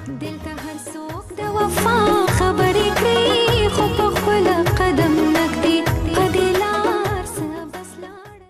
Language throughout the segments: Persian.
دل ته هر څوک د وفا خبرې کوي خو په خپل قدم نږدې په دې لار څه بس لاړه.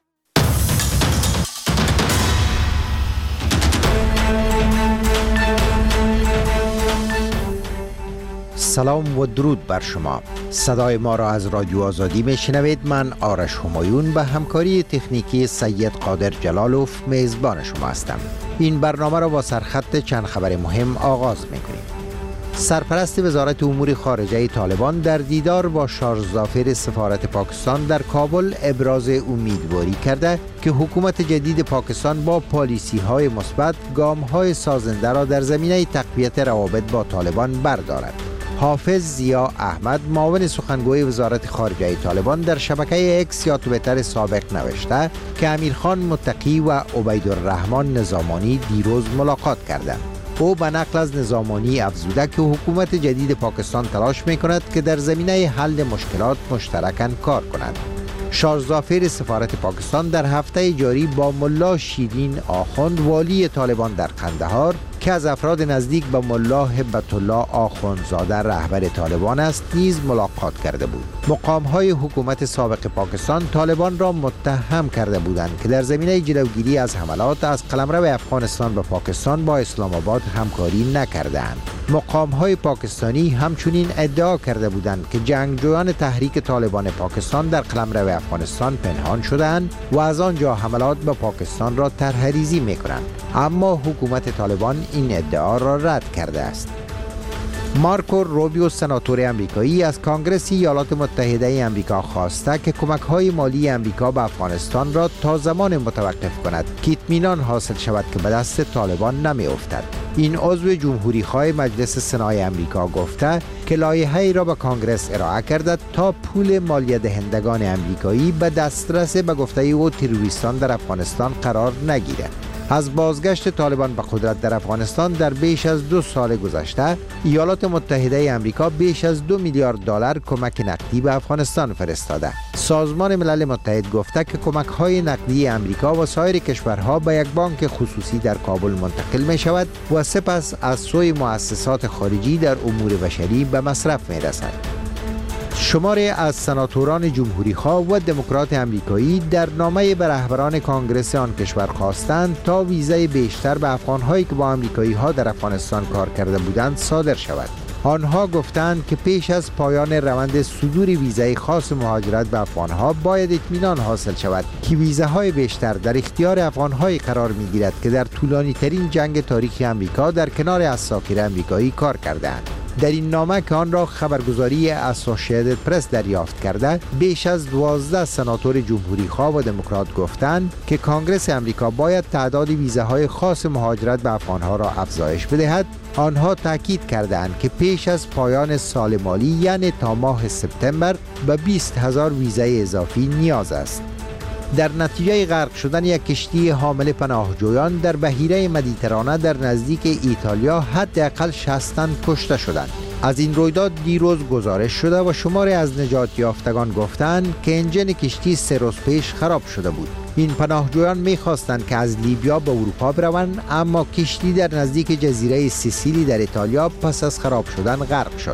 سلام و درود بر شما. صدای ما را از رادیو آزادی میشنوید. من آرش همایون به همکاری تکنیکی سید قادر جلالوف میزبان شما هستم. این برنامه را با سرخط چند خبر مهم آغاز میکنیم. سرپرست وزارت امور خارجه طالبان در دیدار با شارژ ظافر سفارت پاکستان در کابل ابراز امیدواری کرده که حکومت جدید پاکستان با پالیسی‌های مثبت گام‌های سازنده را در زمینه تقویت روابط با طالبان بردارد. حافظ ضیا احمد معاون سخنگوی وزارت خارجه طالبان در شبکه اکس یا توییتر سابق نوشته که امیرخان متقی و عبیدالرحمن نظامانی دیروز ملاقات کردند. او به نقل از نظامانی افزوده که حکومت جدید پاکستان تلاش می‌کند که در زمینه حل مشکلات مشترکاً کار کنند. شارژ ظافر سفارت پاکستان در هفته جاری با ملا شیرین آخوند والی طالبان در قندهار که از افراد نزدیک به ملا هبت الله آخوندزاده رهبر طالبان است نیز ملاقات کرده بود. مقام‌های حکومت سابق پاکستان طالبان را متهم کرده بودند که در زمینه جلوگیری از حملات از قلمرو افغانستان به پاکستان با اسلام آباد همکاری نکردند. مقام‌های پاکستانی همچنین ادعا کرده بودند که جنگجویان تحریک طالبان پاکستان در قلمرو افغانستان پنهان شدند و از آنجا حملات به پاکستان را طرح‌ریزی می‌کنند، اما حکومت طالبان این ادعا را رد کرده است. مارکو روبیو سناتور امریکایی از کانگرس ایالات متحده امریکا خواسته که کمک‌های مالی امریکا به افغانستان را تا زمان متوقف کند که اطمینان حاصل شود که به دست طالبان نمی‌افتد. این عضو جمهوری‌خواه مجلس سنای امریکا گفته که لایحه‌ای را به کانگرس ارائه کرده تا پول مالیه دهندگان امریکایی به دسترس به گفته او تروریستان در افغانستان قرار نگیرد. از بازگشت طالبان به قدرت در افغانستان در بیش از 2 سال گذشته، ایالات متحده امریکا بیش از 2 میلیارد دلار کمک نقدی به افغانستان فرستاده. سازمان ملل متحد گفته که کمک‌های نقدی امریکا و سایر کشورها به یک بانک خصوصی در کابل منتقل می شود و سپس از سوی مؤسسات خارجی در امور بشری به مصرف می رسد. شماری از سناتوران جمهوری‌خواه و دموکرات امریکایی در نامه به رهبران کانگرس آن کشور خواستند تا ویزای بیشتر به افغان‌هایی که با آمریکایی‌ها در افغانستان کار کرده بودند صادر شود. آنها گفتند که پیش از پایان روند صدور ویزای خاص مهاجرت به افغان‌ها باید اطمینان حاصل شود که ویزاهای بیشتر در اختیار افغان‌هایی قرار می‌گیرد که در طولانی‌ترین جنگ تاریخ امریکا در کنار اساکیر امریکایی کار کردند. در این نامه که آن را خبرگزاری اسوسییتد پرس دریافت کرده، بیش از 12 سناتور جمهوری‌خواه و دموکرات گفتند که کانگرس امریکا باید تعداد ویزاهای خاص مهاجرت به افغان‌ها را افزایش بدهد. آنها تاکید کردند که پیش از پایان سال مالی یعنی تا ماه سپتامبر به 20,000 ویزای اضافی نیاز است. در نتیجه غرق شدن یک کشتی حامل پناهجویان در بحیره مدیترانه در نزدیک ایتالیا حداقل 60 تن کشته شدند. از این رویداد دیروز گزارش شده و شماری از نجات یافتگان گفتند که انجن کشتی 3 روز پیش خراب شده بود. این پناهجویان می‌خواستند که از لیبیا به اروپا بروند، اما کشتی در نزدیک جزیره سیسیلی در ایتالیا پس از خراب شدن غرق شد.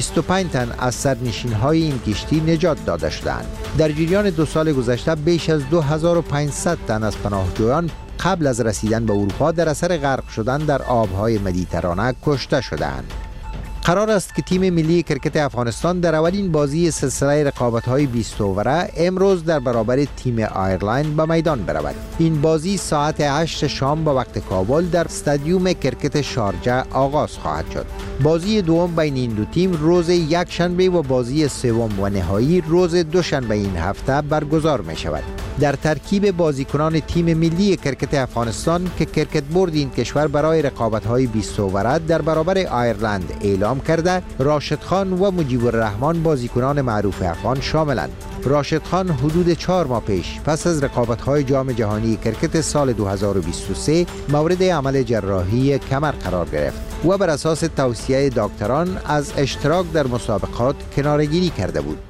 25 تن از سرنشین‌های این کشتی نجات داده شدند. در جریان 2 سال گذشته بیش از 2500 تن از پناهجویان قبل از رسیدن به اروپا در اثر غرق شدن در آب‌های مدیترانه کشته شدند. قرار است که تیم ملی کرکت افغانستان در اولین بازی سلسله رقابت‌های 20 اووره امروز در برابر تیم آیرلند به میدان برود. این بازی ساعت 8 شام به وقت کابل در استادیوم کرکت شارجه آغاز خواهد شد. بازی دوم بین این دو تیم روز یک شنبه و بازی سوم و نهایی روز دوشنبه این هفته برگزار می شود. در ترکیب بازیکنان تیم ملی کرکت افغانستان که کرکت بورد این کشور برای رقابت‌های 20 اووره در برابر آیرلند اعلام کرده، راشد خان و مجیب الرحمن بازیکنان معروف افغان شاملند. راشد خان حدود 4 ماه پیش پس از رقابت‌های جام جهانی کرکت سال 2023 مورد عمل جراحی کمر قرار گرفت و بر اساس توصیه دکتران از اشتراک در مسابقات کناره‌گیری کرده بود.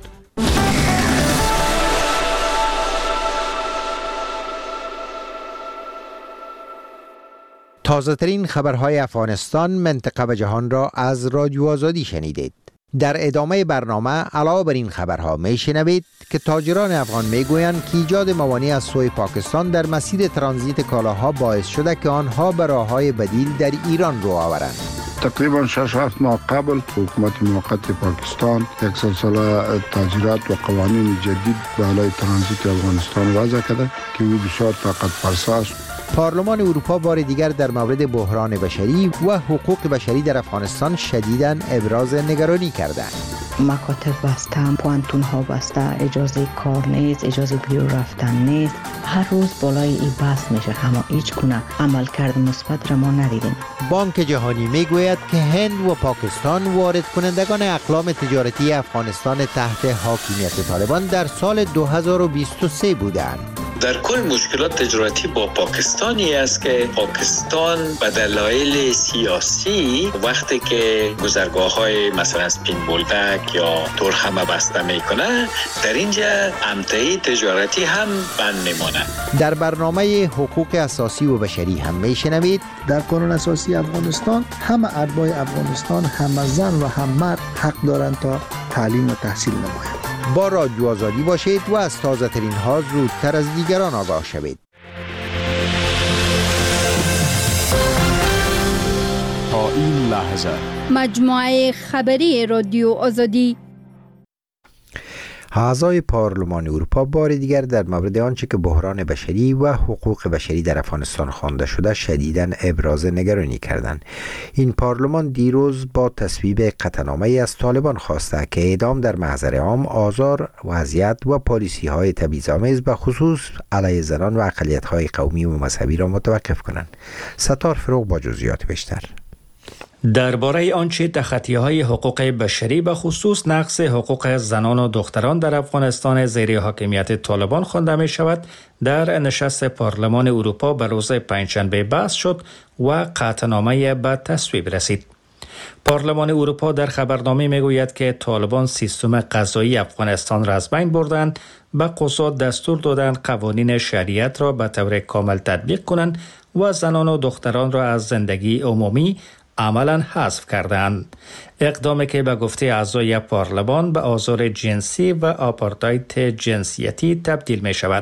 تازه ترین خبرهای افغانستان، منطقه و جهان را از رادیو آزادی شنیدید. در ادامه برنامه علاوه بر این خبرها میشنوید که تاجران افغان میگویند که ایجاد موانع از سوی پاکستان در مسیر ترانزیت کالاها باعث شده که آنها به راههای بدیل در ایران رو آورند. تقریبا 6-7 ماه قبل حکومت موقت پاکستان یک سلسله تغییرات و قوانین جدید بالای ترانزیت افغانستان وضع کرده که بسیار طاقت فرسا است. پارلمان اروپا بار دیگر در مورد بحران بشری و حقوق بشری در افغانستان شدیداً ابراز نگرانی کردند. مکاتب بسته، پوانتون ها بسته، اجازه کار نیست، اجازه بیرون رفتن نیست. هر روز بالای این بحث میشه، اما هیچ گونه عملکرد مثبت را ما ندیدیم. بانک جهانی میگوید که هند و پاکستان وارد کنندگان اقلام تجارتی افغانستان تحت حاکمیت طالبان در سال 2023 بودند. در کل مشکلات تجارتی با پاکستانی است که پاکستان به دلایل سیاسی وقتی که گذرگاه‌های مثلا سپین بولدک یا تورخم بسته میکنه، در اینجا امتحی تجارتی هم بند میمانه. در برنامه حقوق اساسی و بشری هم میشنوید در قانون اساسی افغانستان همه اتباع افغانستان، هم زن و هم مرد حق دارند تا تعلیم و تحصیل نمایند. با رادیو آزادی باشید و از تازه ترین ها زودتر از دیگران آگاه شوید. تا این لحظه مجموعه خبری رادیو آزادی. اعضای پارلمان اروپا بار دیگر در مورد آنچه که بحران بشری و حقوق بشری در افغانستان خوانده شده شدیداً ابراز نگرانی کردند. این پارلمان دیروز با تصویب قطعنامه‌ای از طالبان خواسته که اعدام در محضر عام، آزار و اذیت و پالیسی‌های تبعیض‌آمیز به خصوص علیه زنان و اقلیت‌های قومی و مذهبی را متوقف کنند. ستار فروغ با جزئیات بیشتر. درباره آنچه تخطی‌های حقوق بشری به خصوص نقض حقوق زنان و دختران در افغانستان زیر حاکمیت طالبان خوانده می شود، در نشست پارلمان اروپا به روز پنجشنبه بحث شد و قطعنامه به تصویب رسید. پارلمان اروپا در خبرنامه می گوید که طالبان سیستم قضایی افغانستان را از بین بردند، به قضات دستور دادند قوانین شریعت را به طور کامل تطبیق کنند و زنان و دختران را از زندگی عمومی عملاً حذف کردند. اقدامی که به گفته اعضای پارلمان به آزار جنسی و آپارتاید جنسیتی تبدیل می شود.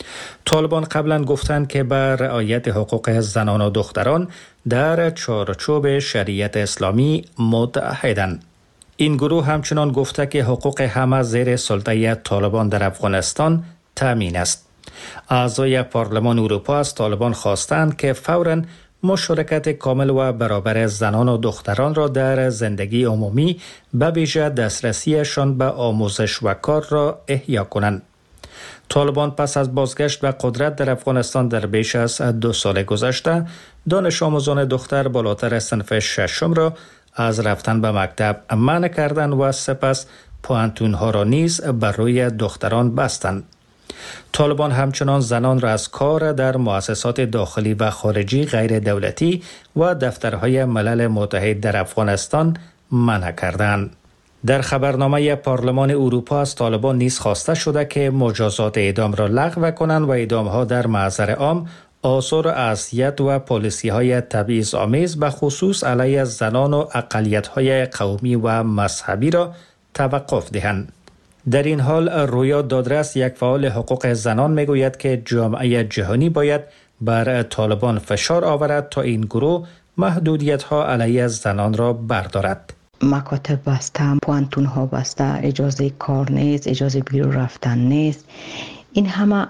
طالبان قبلا گفتند که به رعایت حقوق زنان و دختران در چارچوب شریعت اسلامی متعهدند. این گروه همچنان گفته که حقوق همه زیر سلطه طالبان در افغانستان تامین است. اعضای پارلمان اروپا از طالبان خواستند که فوراً مشارکت کامل و برابر زنان و دختران را در زندگی عمومی به ویژه دسترسیشان به آموزش و کار را احیا کنند. طالبان پس از بازگشت به قدرت در افغانستان در بیش از 2 سال گذشته، دانش آموزان دختر بالاتر صنف ششم را از رفتن به مکتب منع کردند و سپس پوانتون‌ها را نیز بر روی دختران بستند. طالبان همچنان زنان را از کار در مؤسسات داخلی و خارجی غیر دولتی و دفترهای ملل متحد در افغانستان منع کردند. در خبرنامه پارلمان اروپا از طالبان نیز خواسته شده که مجازات اعدام را لغو کنند و اعدام‌ها در محضر عام، آثار اذیت و پالیسی‌های تبعیض‌آمیز به خصوص علیه زنان و اقلیت‌های قومی و مذهبی را توقف دهند. در این حال رویا دادرس، یک فعال حقوق زنان، میگوید که جامعه جهانی باید بر طالبان فشار آورد تا این گروه محدودیت‌ها علیه زنان را بردارد. مکاتب بسته، پوانتون ها بسته، اجازه کار نیست، اجازه بیرون رفتن نیست. این همه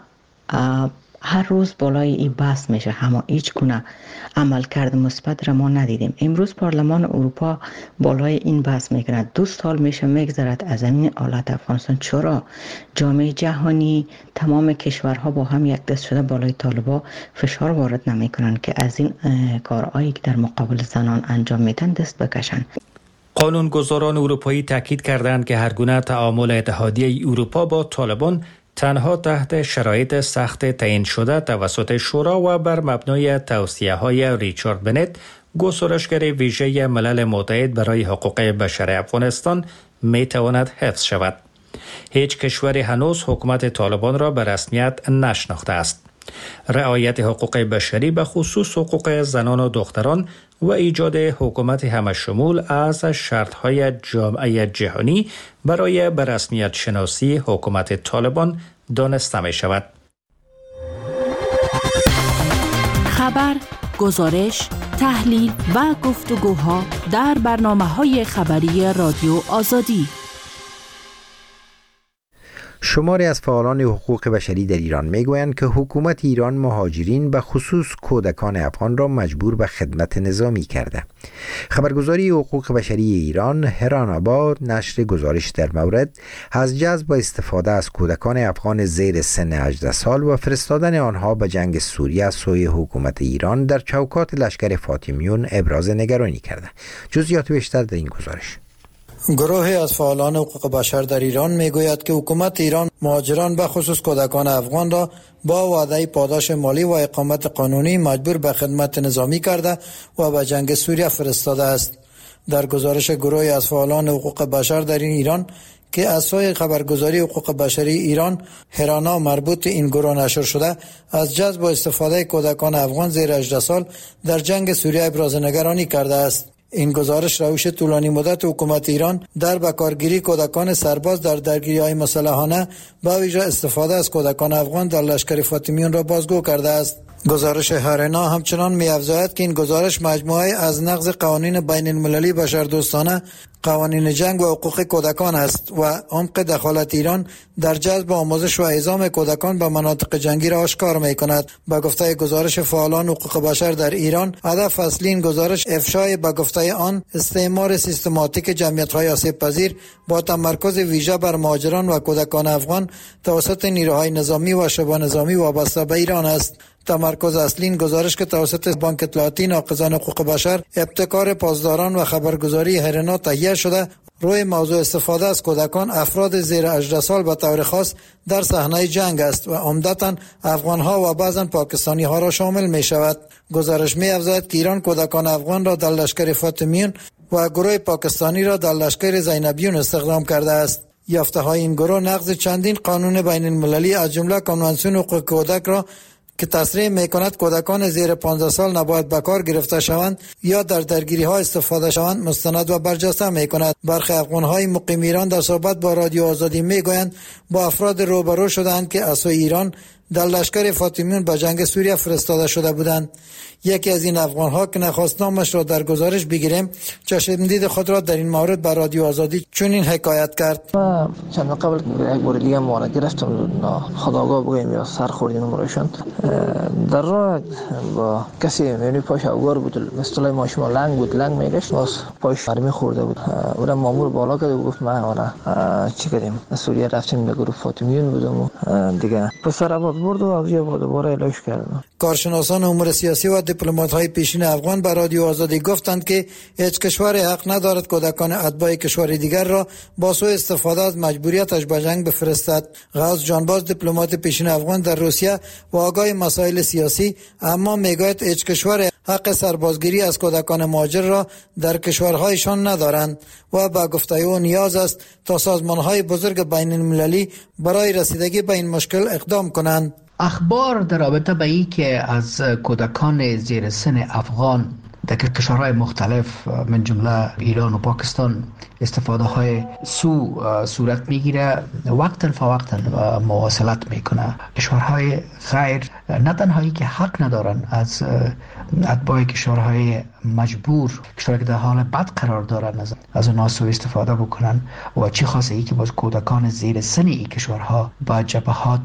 هر روز بالای این بحث میشه، اما هیچ گونه عملکرد مثبت را ما ندیدیم. امروز پارلمان اروپا بالای این بحث میکنه. 2 سال میشه میگذرد از این حالت افغانستان. چرا جامعه جهانی، تمام کشورها با هم یک دست شده بالای طالبان فشار وارد نمیکنن که از این کارهایی که در مقابل زنان انجام میدن دست بکشن؟ قانونگذاران اروپایی تاکید کردند که هر گونه تعامل اتحادیه اروپا با طالبان تنها تحت شرایط سخت تعیین شده توسط شورا و بر مبنای توصیه‌های ریچارد بنت، گزارشگر ویژه ملل متحد برای حقوق بشر افغانستان، میتواند حفظ شود. هیچ کشوری هنوز حکومت طالبان را به رسمیت نشناخته است. رعایت حقوق بشری به خصوص حقوق زنان و دختران و ایجاد حکومت همشمول از شرط‌های جامعه جهانی برای به رسمیت شناسی حکومت طالبان دانسته می شود. خبر، گزارش، تحلیل و گفتگوها در برنامه‌های خبری رادیو آزادی. شماری از فعالان حقوق بشری در ایران میگویند که حکومت ایران مهاجرین به خصوص کودکان افغان را مجبور به خدمت نظامی کرده. خبرگزاری حقوق بشری ایران هران آباد نشر گزارش در مورد از جذب و استفاده از کودکان افغان زیر سن 18 سال و فرستادن آنها به جنگ سوریه از سوی حکومت ایران در چوکات لشکر فاطمیون ابراز نگرانی کرده. جزئیات بیشتر در این گزارش. گروهی از فعالان حقوق بشر در ایران میگوید که حکومت ایران مهاجران به خصوص کودکان افغان را با وعده پاداش مالی و اقامت قانونی مجبور به خدمت نظامی کرده و به جنگ سوریه فرستاده است. در گزارش گروهی از فعالان حقوق بشر در ایران که از سوی خبرگزاری حقوق بشری ایران هرانا مربوط این گروه نشر شده، از جذب و استفاده کودکان افغان زیر 18 سال در جنگ سوریه ابراز نگرانی کرده است. این گزارش روش طولانی مدت حکومت ایران در بکارگیری کودکان سرباز در درگیری‌های مسلحانه با ویژه استفاده از کودکان افغان در لشکر فاطمیون را بازگو کرده است. گزارش هرنا همچنان می‌افزاید که این گزارش مجموعه از نقض قوانین بین المللی بشردوستانه، قوانین جنگ و حقوق کودکان است و عمق دخالت ایران در جذب آموزش و اعزام کودکان به مناطق جنگی را آشکار می‌کند. به گفته گزارش فعالان حقوق بشر در ایران، هدف اصلی این گزارش افشای به گفته آن استعمار سیستماتیک جمعیت‌های آسیب‌پذیر با تمرکز ویژه بر مهاجران و کودکان افغان توسط نیروهای نظامی و شبه نظامی وابسته به ایران است. تمرکز اصلی این گزارش که توسط بانک اطلاعاتی ناقضان حقوق بشر، ابتکار پاسداران و خبرگزاری هرنا تهیه شده روی موضوع استفاده از کودکان افراد زیر 18 سال به طور خاص در صحنه جنگ است و عمدتاً افغان‌ها و بعضاً پاکستانی‌ها را شامل می شود. گزارش می افزاید که ایران کودکان افغان را در لشکر فاطمیون و گروه پاکستانی را در لشکر زینبیون استخدام کرده است. یافته‌های این گروه نقض چندین قانون بین المللی از جمله کنوانسیون حقوق کودک را که تصریح می‌کند کودکان زیر 15 سال نباید به کار گرفته شوند یا در درگیری‌ها استفاده شوند مستند و برجسته می‌کند. برخی افغان‌های مقیم ایران در صحبت با رادیو آزادی می‌گویند با افراد روبرو شدند که از سوی ایران در لشکر فاطمیون به جنگ سوریه فرستاده شده بودند. یکی از این افغان‌ها که نخواست نامش را در گزارش بگیریم، چشمدید خود را در این مورد بر رادیو آزادی چنین حکایت کرد. چند قبل یک بار دیگه ما را گرفتم، خداگاه بگویم یا سر خوردیم مرایشان در راه با کسی میونی پاش اوگار بود، مثل ماشما لنگ بود، لنگ میگشت باز پاش فرمی خورده بود. اون مامور بالا کرد و گفت ما چی کردیم سوریه رفتیم به گروه فاطمیون بودم و دیگه پسر آباد برد و اوجه بود دوباره علاج کردن. کارشناسان امور سیاسی و دیپلمات‌های پیشین افغان به رادیو آزادی گفتند که هیچ کشور حق ندارد کودکان اتباع کشور دیگر را با سوء استفاده از مجبوریتش به جنگ بفرستد. غوث جانباز دیپلمات پیشین افغان در روسیه و آگاه مسائل سیاسی اما میگوید هیچ کشور حق سربازگیری از کودکان مهاجر را در کشورهایشان ندارند و با گفته او نیاز است تا سازمان‌های بزرگ بین المللی برای رسیدگی به این مشکل اقدام کنند. اخبار در رابطه به این که از کودکان زیر سن افغان در کشورهای مختلف من جمله ایران و پاکستان استفاده های صورت میگیره، وقتا فوقتا مواصلت میکنه. کشورهای غیر نه تنهایی که حق ندارن از اتباع کشورهای مجبور، کشورهایی که در حال بد قرار دارن از اونها سوء استفاده بکنن و چی خاصه ای که باز کودکان زیر سن این کشورها با جبهات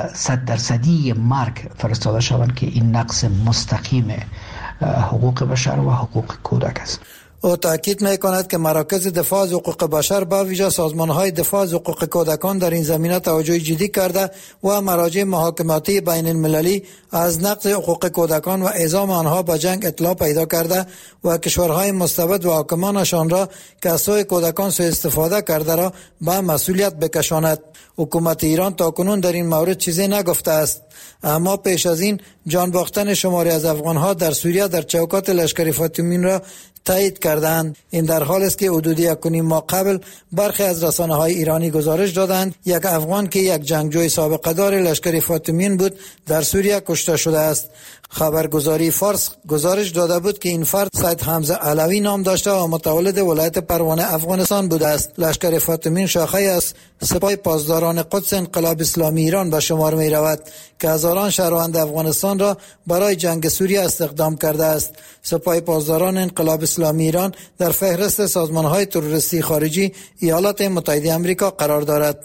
100% مرگ فرستاده شوند که این نقض مستقیم حقوق بشر و حقوق کودک است. او تاکید می‌کند که مراکز دفاع از حقوق بشر با ویژه سازمان‌های دفاع از حقوق کودکان در این زمینه توجه جدی کرده و مراجع محاکماتی بین المللی از نقض حقوق کودکان و اعزام آنها به جنگ اطلاع پیدا کرده و کشورهای مستبد و حاکمانشان را که از سوی کودکان سوء استفاده کرده را به مسئولیت بکشاند. حکومت ایران تاکنون در این مورد چیزی نگفته است، اما پیش از این جان باختن شماری از افغانها در سوریه در چوکات لشکر فاطمیون را تایید کردند. این در حال است که حدود 1.5 ماه قبل برخی از رسانه‌های ایرانی گزارش دادند یک افغان که یک جنگجوی سابقه دار لشکر فاطمیون بود در سوریه کشته شده است. خبرگزاری فارس گزارش داده بود که این فرد سید حمزه علوی نام داشته و متولد ولایت پروانه افغانستان بوده است. لشکر فاطمیون شاخه‌ای از سپاه پاسداران قدس انقلاب اسلامی ایران به شمار می رود که هزاران شهروند افغانستان را برای جنگ سوریه استخدام کرده است. سپاه پاسداران انقلاب اسلامی ایران در فهرست سازمان‌های تروریستی خارجی ایالات متحده آمریکا قرار دارد.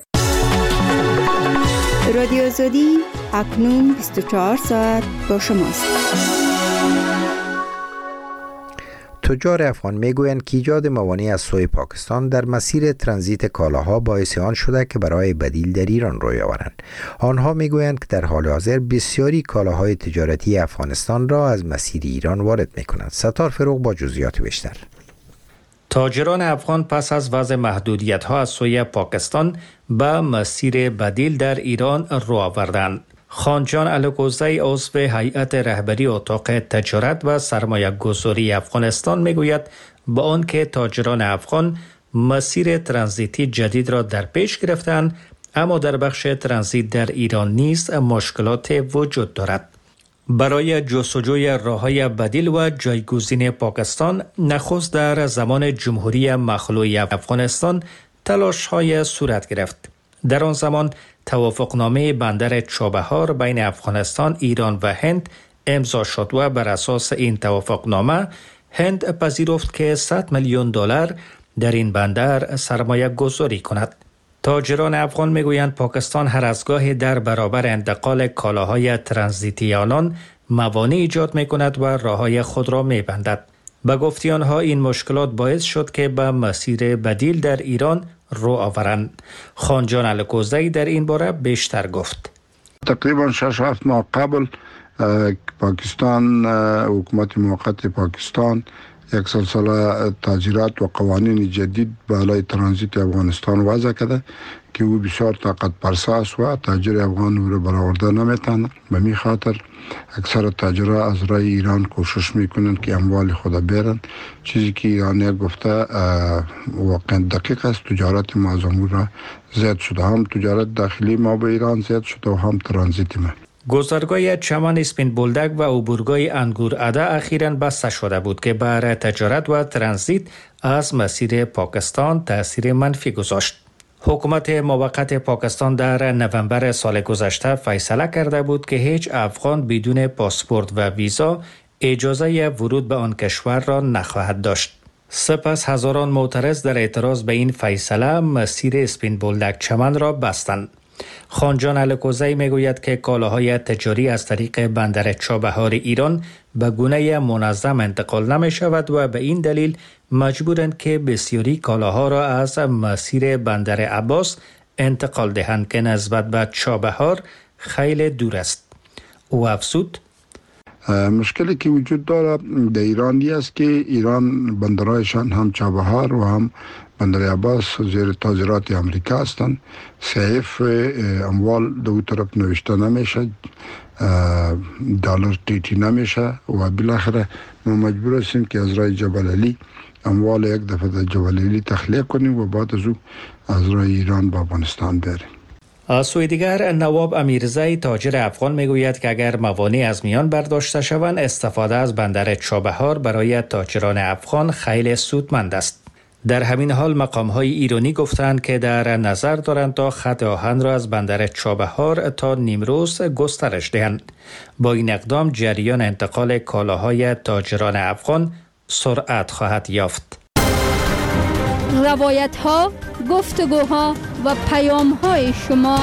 رادیو آزادی اکنون 24 ساعت با شماست. تجار افغان میگویند که ایجاد موانع از سوی پاکستان در مسیر ترانزیت کالاها باعث آن شده که برای بدیل در ایران روی آورند. آنها میگویند که در حال حاضر بسیاری کالاهای تجارتی افغانستان را از مسیر ایران وارد میکنند. ستار فروغ با جزئیات بیشتر. تاجران افغان پس از وضع محدودیت‌ها از سوی پاکستان به مسیر بدیل در ایران رو آوردند. خانجان الکوزی عضو هیئت رهبری اتاق تجارت و سرمایه گذاری افغانستان میگوید با آنکه تاجران افغان مسیر ترانزیتی جدید را در پیش گرفتند، اما در بخش ترانزیت در ایران نیز مشکلات وجود دارد. برای جستجوی راه‌های بدیل و جایگزین پاکستان نخست در زمان جمهوری مخلوع افغانستان تلاش‌های صورت گرفت. در آن زمان توافقنامه بندر چابهار بین افغانستان، ایران و هند امضا شد و بر اساس این توافقنامه هند پذیرفت که $100 میلیون در این بندر سرمایه گذاری کند. تاجران افغان میگویند پاکستان هر از گاهی در برابر انتقال کالاهای ترانزیتی آنان موانع ایجاد می کند و راههای خود را می بندد. به گفته آنها این مشکلات باعث شد که به مسیر بدیل در ایران رو آورند. خانجان الکوزی در این باره بیشتر گفت. تقریبا 6-7 ماه قبل پاکستان، حکومت موقت پاکستان یک سلسله تغییرات و قوانین جدید بالای ترانزیت افغانستان وضع کرده که او بسیار طاقت فرسا است و تاجر افغان او را برآورده نمیتونه. به می خاطر اکثر تاجرها از راه ایران کوشش میکنند که اموال خود برن، چیزی که ایرانی گفته واقعا دقیق است. تجارت ما از امور را زیاد شده، هم تجارت داخلی ما به ایران زیاد شده و هم ترانزیت ما. گذرگاه چمن اسپین بولدک و عبورگاه انگور اده اخیراً بسته شده بود که بر تجارت و ترانزیت از مسیر پاکستان تأثیر منفی گذاشت. حکومت موقت پاکستان در نوامبر سال گذشته فیصله کرده بود که هیچ افغان بدون پاسپورت و ویزا اجازه ورود به آن کشور را نخواهد داشت. سپس هزاران معترض در اعتراض به این فیصله مسیر اسپین بولدک چمن را بستند. خانجان الکوزی میگوید که کالاهای تجاری از طریق بندر چابهار ایران به گونه منظم انتقال نمی شود و به این دلیل مجبورند که بسیاری کالاها را از مسیر بندر عباس انتقال دهند که نسبت به چابهار خیلی دور است. او افزود مشکلی که وجود داره در ایرانی است که ایران بندرهایشان هم چابهار و هم بندر عباس زیر تاجرات امریکا هستند. صحیف اموال دو طرف نوشته نمیشه، دلار تیتی نمیشه و بالاخره ما مجبور هستیم که از راه جبل علی اموال یک دفعه در جبل علی تخلیه کنیم و بعد از او از راه ایران به افغانستان بریم. از سوی دیگر نواب امیرزی تاجر افغان میگوید که اگر موانع از میان برداشته شوند استفاده از بندر چابهار برای تاجران افغان خیلی سودمند است. در همین حال مقام‌های ایرانی گفتند که در نظر دارند تا خط آهن را از بندر چابهار تا نیمروز گسترش دهند. با این اقدام جریان انتقال کالاهای تاجران افغان سرعت خواهد یافت. روایت‌ها، گفتگوها و پیام‌های شما.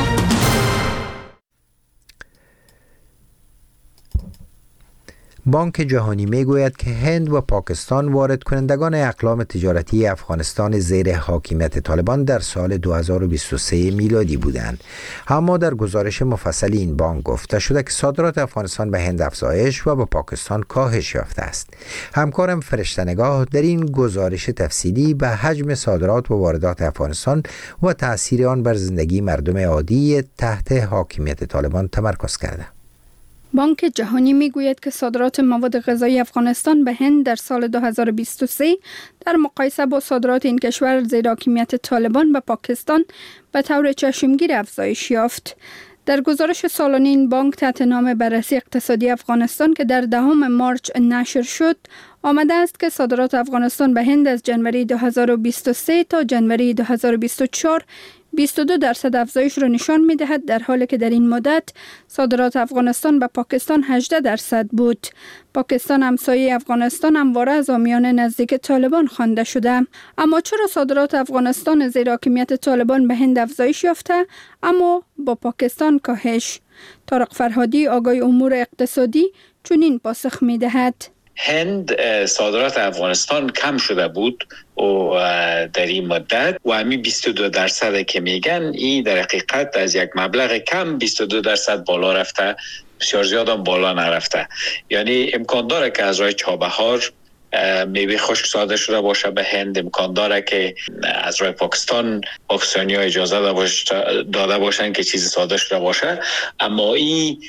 بانک جهانی میگوید که هند و پاکستان وارد کنندگان اقلام تجارتی افغانستان زیر حاکمیت طالبان در سال 2023 میلادی بودند. اما در گزارش مفصل این بانک گفته شده که صادرات افغانستان به هند افزایش و به پاکستان کاهش یافته است. همکارم فرشته‌نگاه در این گزارش تفصیلی به حجم صادرات و واردات افغانستان و تأثیر آن بر زندگی مردم عادی تحت حاکمیت طالبان تمرکز کرده. بانک جهانی میگوید که صادرات مواد غذایی افغانستان به هند در سال 2023 در مقایسه با صادرات این کشور زیر حاکمیت طالبان به پاکستان به طور چشمگیر افزایش یافت. در گزارش سالانه این بانک تحت نام بررسی اقتصادی افغانستان که در 10 مارس نشر شد، آمده است که صادرات افغانستان به هند از جنوری 2023 تا جنوری 2024 22% افزایش را نشان می دهد، در حالی که در این مدت صادرات افغانستان به پاکستان 18% بود. پاکستان همسایه افغانستان همواره از حامیان نزدیک طالبان خوانده شده. اما چرا صادرات افغانستان زیر حاکمیت طالبان به هند افزایش یافته اما با پاکستان کاهش؟ طارق فرهادی آگای امور اقتصادی چنین پاسخ می دهد. هند صادرات افغانستان کم شده بود و در این مدت و همین 22% که میگن این در حقیقت از یک مبلغ کم 22% بالا رفته، بسیار زیاد هم بالا نرفته. یعنی امکان داره که از راه چابهار میوه خشک صادر شده باشه به هند، امکان داره که از راه پاکستانی ها اجازه داده باشن که چیزی صادر شده باشه، اما این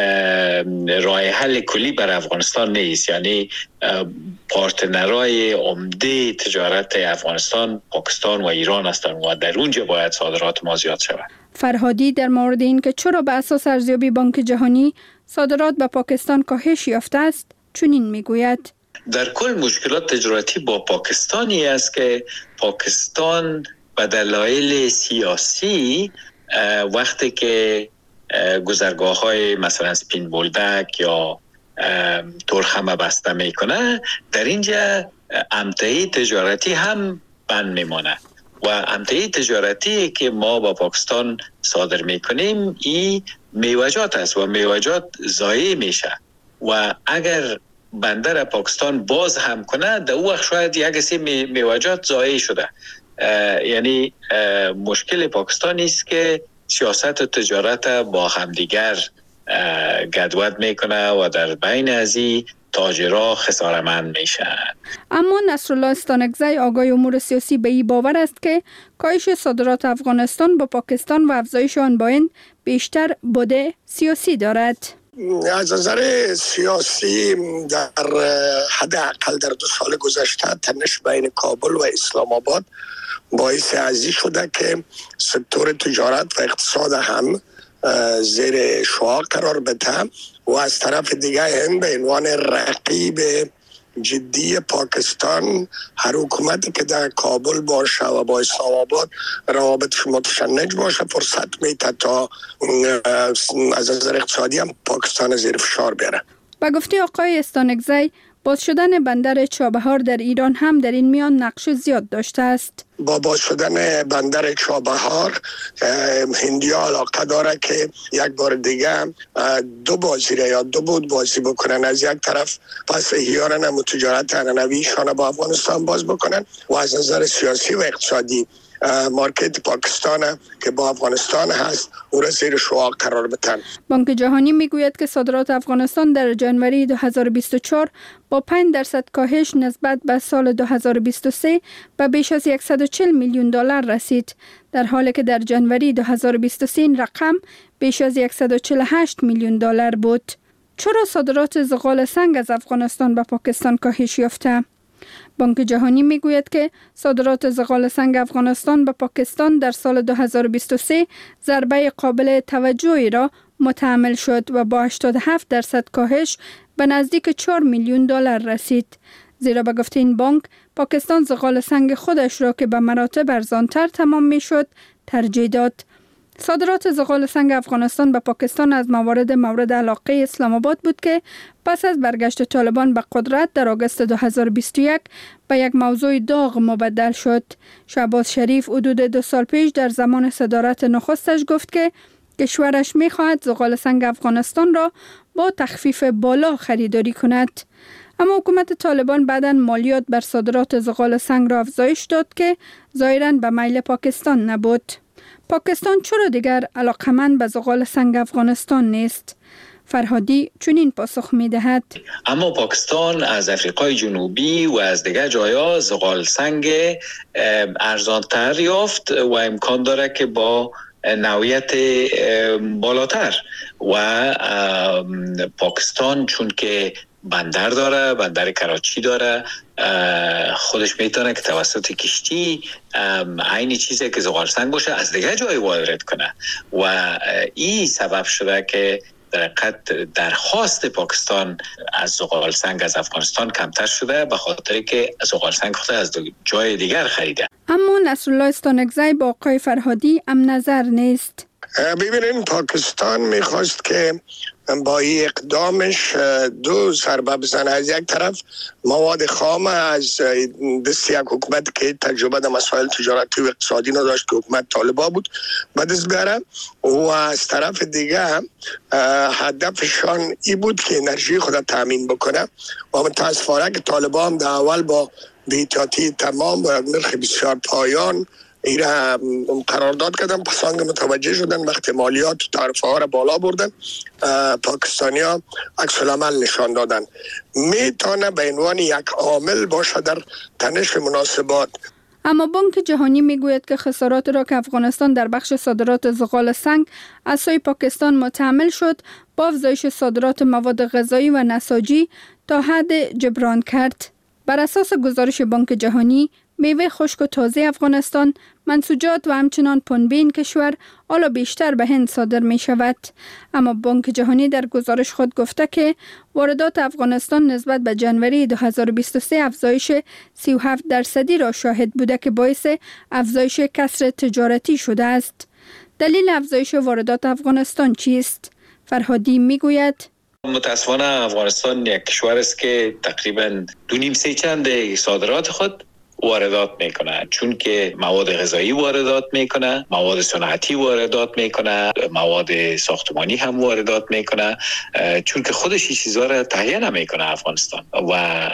راه حل کلی بر افغانستان نیست. یعنی پارتنرهای عمده تجارت افغانستان پاکستان و ایران هستند و در اونجا باید صادرات ما زیاد شود. فرهادی در مورد این که چرا به اساس ارزیابی بانک جهانی صادرات به پاکستان کاهش یافته است چنین میگوید: در کل مشکلات تجارتی با پاکستانی است که پاکستان به دلایل سیاسی وقتی که گذرگاه‌های مثلا سپین بولدک یا تورخم بسته میکنه، در اینجا امتحی تجارتی هم بند میمانه و امتحی تجارتی که ما با پاکستان صادر میکنیم این میوجات است و میوجات ضایع میشه و اگر بندر پاکستان باز هم کنه در اون وقت شاید یک سی میوجات ضایع شده. یعنی مشکل پاکستان است که سیاست و تجارت با همدیگر گدوت میکنه و در بین از این تاجرها خسارمند میشن. اما نصرالله استانکزی آگای امور سیاسی به این باور است که کاهش صادرات افغانستان با پاکستان و افزایش آن با هند بیشتر بوده سیاسی دارد. از نظر سیاسی در حداقل در 2 سال گذشته تنش بین کابل و اسلام آباد باعث ازی شده که سکتور تجارت و اقتصاد هم زیر شعاع قرار بده و از طرف دیگه هند به عنوان رقیب جدی پاکستان هر حکومتی که در کابل باشه و با اسلام آباد روابطش متشنج باشه فرصت میده تا از نظر اقتصادی هم پاکستان زیر فشار بیاره. با گفته آقای استانکزی باز شدن بندر چابهار در ایران هم در این میان نقش زیاد داشته است. با باز شدن بندر چابهار هندیا علاقه داره که یک بار دیگه 2 بازی یا 2 بود بازی بکنن. از یک طرف پس احیارن هم تجارت انانویشان با افغانستان باز بکنن و از نظر سیاسی و اقتصادی مارکت پاکستان که با افغانستان هست او را زیر شعاع قرار بدن. بانک جهانی میگوید که صادرات افغانستان در جنوری 2024 با 5% کاهش نسبت به سال 2023 به بیش از 140 میلیون دلار رسید، در حالی که در جنوری 2023 این رقم بیش از 148 میلیون دلار بود. چرا صادرات زغال سنگ از افغانستان به پاکستان کاهش یافته؟ بانک جهانی میگوید که صادرات زغال سنگ افغانستان به پاکستان در سال 2023 ضربه قابل توجهی را متحمل شد و با 87% کاهش به نزدیک 4 میلیون دلار رسید. زیرا به گفته این بانک پاکستان زغال سنگ خودش را که به مراتب ارزانتر تمام میشد ترجیح داد. صادرات زغال سنگ افغانستان به پاکستان از موارد مورد علاقه اسلام آباد بود که پس از برگشت طالبان به قدرت در آگوست 2021 به یک موضوع داغ مبدل شد. شهباز شریف حدود 2 سال پیش در زمان صدارت نخستش گفت که کشورش می‌خواهد زغال سنگ افغانستان را با تخفیف بالا خریداری کند. اما حکومت طالبان بعداً مالیات بر صادرات زغال سنگ را افزایش داد که ظاهراً به میل پاکستان نبود. پاکستان چرا دیگر علاقمند به زغال سنگ افغانستان نیست؟ فرهادی چنین پاسخ می دهد: اما پاکستان از افریقای جنوبی و از دیگر جایا زغال سنگ ارزانتر یافت و امکان داره که با نوعیت بالاتر و پاکستان چون که بندر داره، بندر کراچی داره، خودش میتونه که توسط کشتی عین چیزی که زغال سنگ باشه از دیگه جای وارد کنه و این سبب شده که در حقیقت درخواست پاکستان از زغال سنگ از افغانستان کمتر شده به خاطر که زغال سنگ خود از جای دیگر خریده. اما نصرالله استانکزی با آقای فرهادی هم نظر نیست. ببینین پاکستان میخواست که با این اقدامش دو ضربه بزنه. از یک طرف مواد خام از دست یک حکومت که تجربه در مسائل تجارتی و اقتصادی نداشت که حکومت طالبان بود به دست بیاره و از طرف دیگه هدفشان این بود که انرژی خود تامین بکنه و متاسفانه که طالبان هم در اول با بی‌احتیاطی تمام و نرخ بسیار پایان ایره قرارداد کردن، پس آنگه متوجه شدن وقتی مالیات و تعرفه ها را بالا بردن پاکستانی ها عکس العمل نشان دادن. میتونه به عنوان یک عامل باشه در تنش مناسبات. اما بانک جهانی میگوید که خسارات را که افغانستان در بخش صادرات زغال سنگ از سوی پاکستان متحمل شد با افزایش صادرات مواد غذایی و نساجی تا حد جبران کرد. بر اساس گزارش بانک جهانی، میوه خشک و تازه افغانستان، منسوجات و همچنان پنبه این کشور حالا بیشتر به هند صادر می شود. اما بانک جهانی در گزارش خود گفته که واردات افغانستان نسبت به جنوری 2023 افزایش 37% را شاهد بوده که باعث افزایش کسر تجارتی شده است. دلیل افزایش واردات افغانستان چیست؟ فرهادی می گوید متاسفانه افغانستان یک کشور است که تقریباً 2.5 چند صادرات خود واردات میکنه، چون که مواد غذایی واردات میکنه، مواد صنعتی واردات میکنه، مواد ساختمانی هم واردات میکنه، چون که خودش این چیزها را تهیه نمیکنه افغانستان و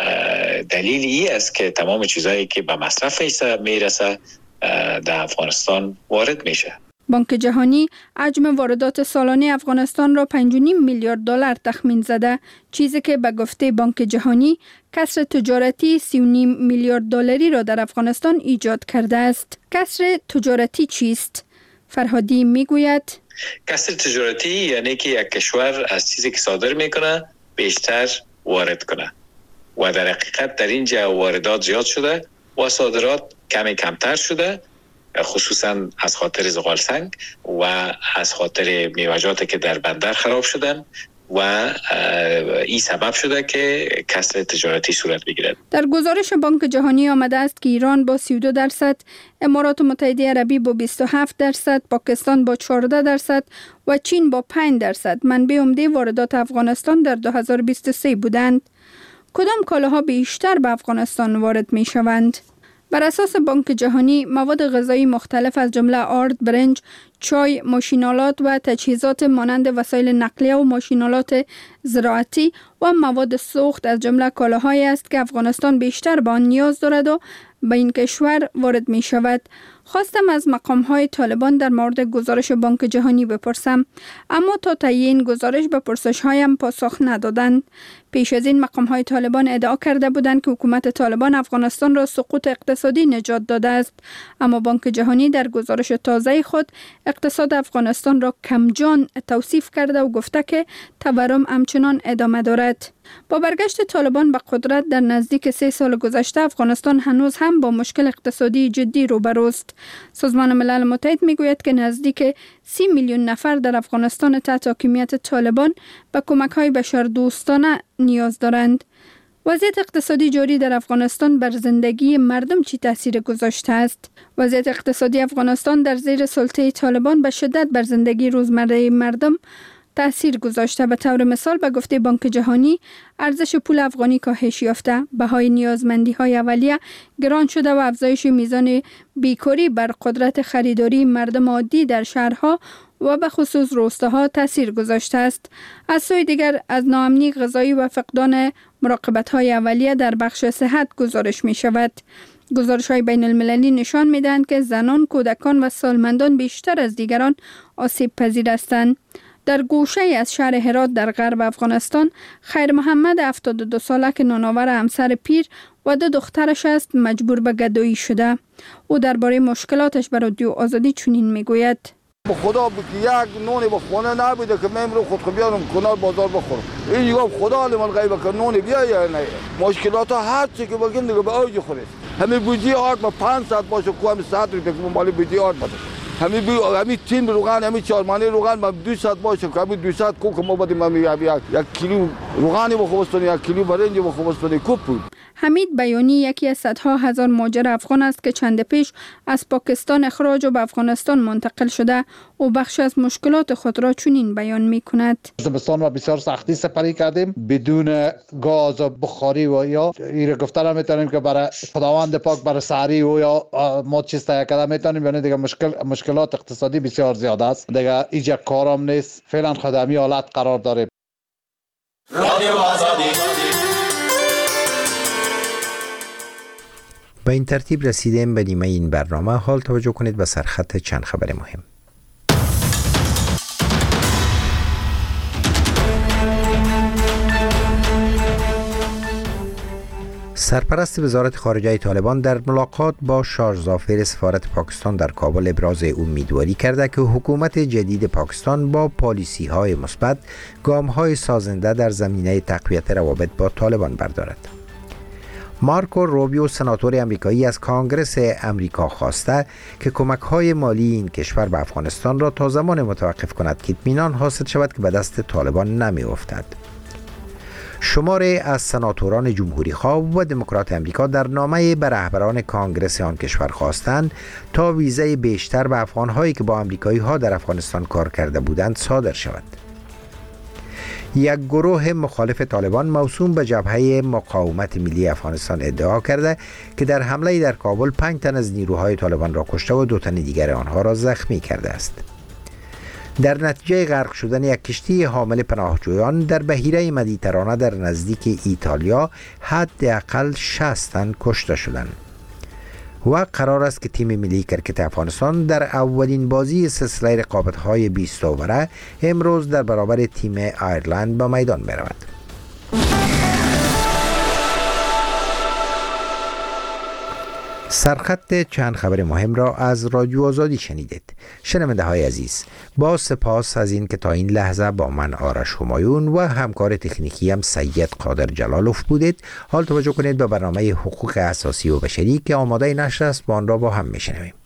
دلیل این است که تمام چیزهایی که به مصرف میرسه در افغانستان وارد میشه. بانک جهانی حجم واردات سالانه افغانستان را 5.5 میلیارد دلار تخمین زده، چیزی که به گفته بانک جهانی کسر تجارتی 3.5 میلیارد دلاری را در افغانستان ایجاد کرده است. کسر تجارتی چیست؟ فرهادی میگوید کسر تجارتی یعنی که یک کشور از چیزی که صادر میکنه بیشتر وارد کنه و در حقیقت در اینجا واردات زیاد شده و صادرات کمتر شده، خصوصا از خاطر زغال سنگ و از خاطر میوه‌جاتی که در بندر خراب شدن و این سبب شده که کسر تجارتی صورت بگیرد. در گزارش بانک جهانی آمده است که ایران با 32%، امارات متحده عربی با 27%، پاکستان با 14% و چین با 5% منبع عمده واردات افغانستان در 2023 بودند. کدام کالاها بیشتر به افغانستان وارد می شوند؟ بر اساس بانک جهانی مواد غذایی مختلف از جمله آرد، برنج، چای، ماشینالات و تجهیزات مانند وسایل نقلیه و ماشینالات زراعتی و مواد سوخت از جمله کالاهایی است که افغانستان بیشتر به آن نیاز دارد و به این کشور وارد می شود. خواستم از مقام‌های طالبان در مورد گزارش بانک جهانی بپرسم، اما تا تعیین گزارش به پرسش‌هایم پاسخ ندادند. پیش از این مقام‌های طالبان ادعا کرده بودند که حکومت طالبان افغانستان را سقوط اقتصادی نجات داده است، اما بانک جهانی در گزارش تازه خود اقتصاد افغانستان را کمجان توصیف کرده و گفته که تورم همچنان ادامه دارد. با برگشت طالبان به قدرت در نزدیک 3 سال گذشته، افغانستان هنوز هم با مشکل اقتصادی جدی روبروست. سازمان ملل متحد میگوید که نزدیک 30 میلیون نفر در افغانستان تحت حاکمیت طالبان به کمک‌های بشردوستانه نیاز دارند. وضعیت اقتصادی جاری در افغانستان بر زندگی مردم چی تاثیر گذاشته است؟ وضعیت اقتصادی افغانستان در زیر سلطه طالبان به شدت بر زندگی روزمره مردم تأثیر گذاشته. به طور مثال به گفته بانک جهانی ارزش پول افغانی کاهش یافته، بهای نیازمندی‌های اولیه گران شده و افزایش میزان بیکاری بر قدرت خریداری مردم عادی در شهرها و به خصوص روستاها تأثیر گذاشته است. از سوی دیگر از ناامنی غذایی و فقدان مراقبت‌های اولیه در بخش صحت گزارش می شود. گزارش‌های بین المللی نشان می‌دهند که زنان، کودکان و سالمندان بیشتر از دیگران آسیب پذیر هستند. در گوشه از شهر هرات در غرب افغانستان، خیر محمد 72 ساله که نانآور همسر پیر و 2 دخترش است مجبور به گدایی شده. او درباره مشکلاتش به رادیو آزادی چنین میگوید: به خدا یک نون به خونه نبوده که من رو خود بیارم کنار بازار بخورم. این دیگه خدا من غیبه که نون بیا یا نه. مشکلات ها هر چی که بگیم دیگه به اوج خورید. همین بودی آرد ما 5 ساعت باشه کو هم 100 روپیه که مالی بودی آرد بده. همین تین روغن همین 4 مانی روغن ما 200 باشه که همین 200 کو که ما بدیم همین یک کیلو روغنی بخوبستون یک کیلو برنج بخوبستون کوب بود. حمید بیانی یکی از صدها هزار مهاجر افغان است که چند پیش از پاکستان اخراج و به افغانستان منتقل شده و بخش از مشکلات خود را چنین بیان می کند. زمستان ما بسیار سختی سپری کردیم بدون گاز و بخاری و یا این گفتن هم میتونیم که برای خداوند پاک برای سحری و یا ما چیز تهیه کرده میتونیم، یعنی دیگه مشکلات اقتصادی بسیار زیاده است دیگه. اینجا کارم نیست، فعلا خدمی حالت قرار داریم. رادیو آزادی. با این ترتیب رسیدیم به نیمه این برنامه. حال توجه کنید به سرخط چند خبر مهم. سرپرست وزارت خارجه طالبان در ملاقات با شاه ظافر سفارت پاکستان در کابل ابراز امیدواری کرده که حکومت جدید پاکستان با پالیسی‌های مثبت گام‌های سازنده در زمینه تقویت روابط با طالبان بردارد. مارکو روبیو سناتور امریکایی از کانگرس امریکا خواسته که کمک‌های مالی این کشور به افغانستان را تا زمان متوقف کند که اطمینان حاصل شود که به دست طالبان نمی‌افتد. شماری از سناتوران جمهوری‌خواه و دموکرات امریکا در نامه به رهبران کانگرس آن کشور خواستند تا ویزای بیشتر به افغان‌هایی که با امریکایی‌ها در افغانستان کار کرده بودند صادر شود. یک گروه مخالف طالبان موسوم به جبهه مقاومت ملی افغانستان ادعا کرده که در حمله در کابل 5 تن از نیروهای طالبان را کشته و 2 تن دیگر آنها را زخمی کرده است. در نتیجه غرق شدن یک کشتی حامل پناهجویان در بحیره مدیترانه در نزدیک ایتالیا حداقل 60 تن کشته شدند. و قرار است که تیم ملی کرکت افغانستان در اولین بازی سلسله رقابت‌های 20 اوره امروز در برابر تیم ایرلند به میدان برود. سرخط چند خبر مهم را از رادیو آزادی شنیدید. شنونده های عزیز، با سپاس از این که تا این لحظه با من آرش همایون و همکار تکنیکی هم سید قادر جلالوف بودید. حال توجه کنید به برنامه حقوق اساسی و بشری که آماده نشر است، با آن را با هم میشنویم.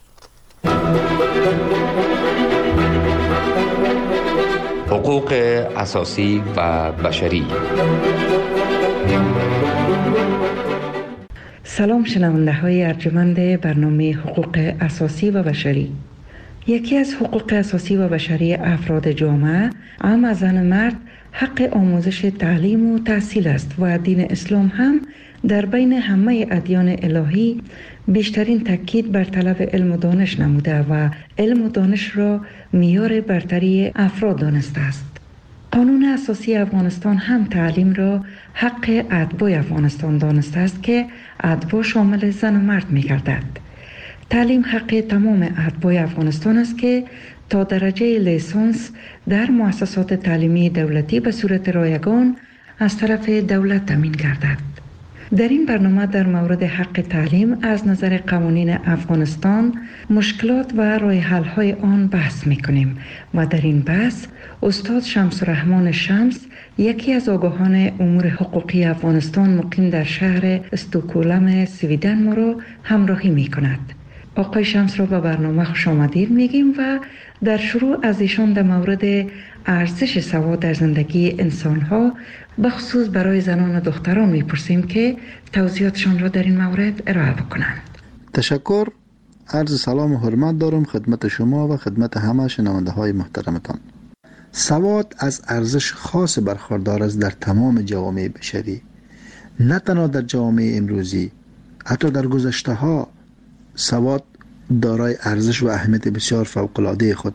حقوق اساسی و بشری. سلام شنونده های ارجمند برنامه حقوق اساسی و بشری. یکی از حقوق اساسی و بشری افراد جامعه، هم از زن مرد، حق آموزش تعلیم و تحصیل است و دین اسلام هم در بین همه ادیان الهی بیشترین تاکید بر طلب علم و دانش نموده و علم و دانش را معیار برتری افراد دانسته است. قانون اساسی افغانستان هم تعلیم را حق اتباع افغانستان دانسته است که اتباع شامل زن و مرد می گردد. تعلیم حق تمام اتباع افغانستان است که تا درجه لیسانس در مؤسسات تعلیمی دولتی به صورت رایگان از طرف دولت تامین گردد. در این برنامه در مورد حق تعلیم از نظر قوانین افغانستان، مشکلات و راه حل های آن بحث می کنیم و در این بحث استاد شمس الرحمن شمس، یکی از آگاهان امور حقوقی افغانستان مقیم در شهر استکهلم سویدن، ما را همراهی می کند. آقای شمس را به برنامه خوش آمدید میگیم و در شروع از ایشان در مورد ارزش سواد در زندگی انسان‌ها به خصوص برای زنان و دختران میپرسیم که توضیحاتشان را در این مورد ارائه بکنند. تشکر. عرض سلام و حرمت دارم خدمت شما و خدمت همه شنونده های محترمتان. سواد از ارزش خاص برخوردار است در تمام جوامع بشری، نه تنها در جوامع امروزی، حتی در گذشته ها سواد دارای ارزش و اهمیت بسیار فوق‌العاده خود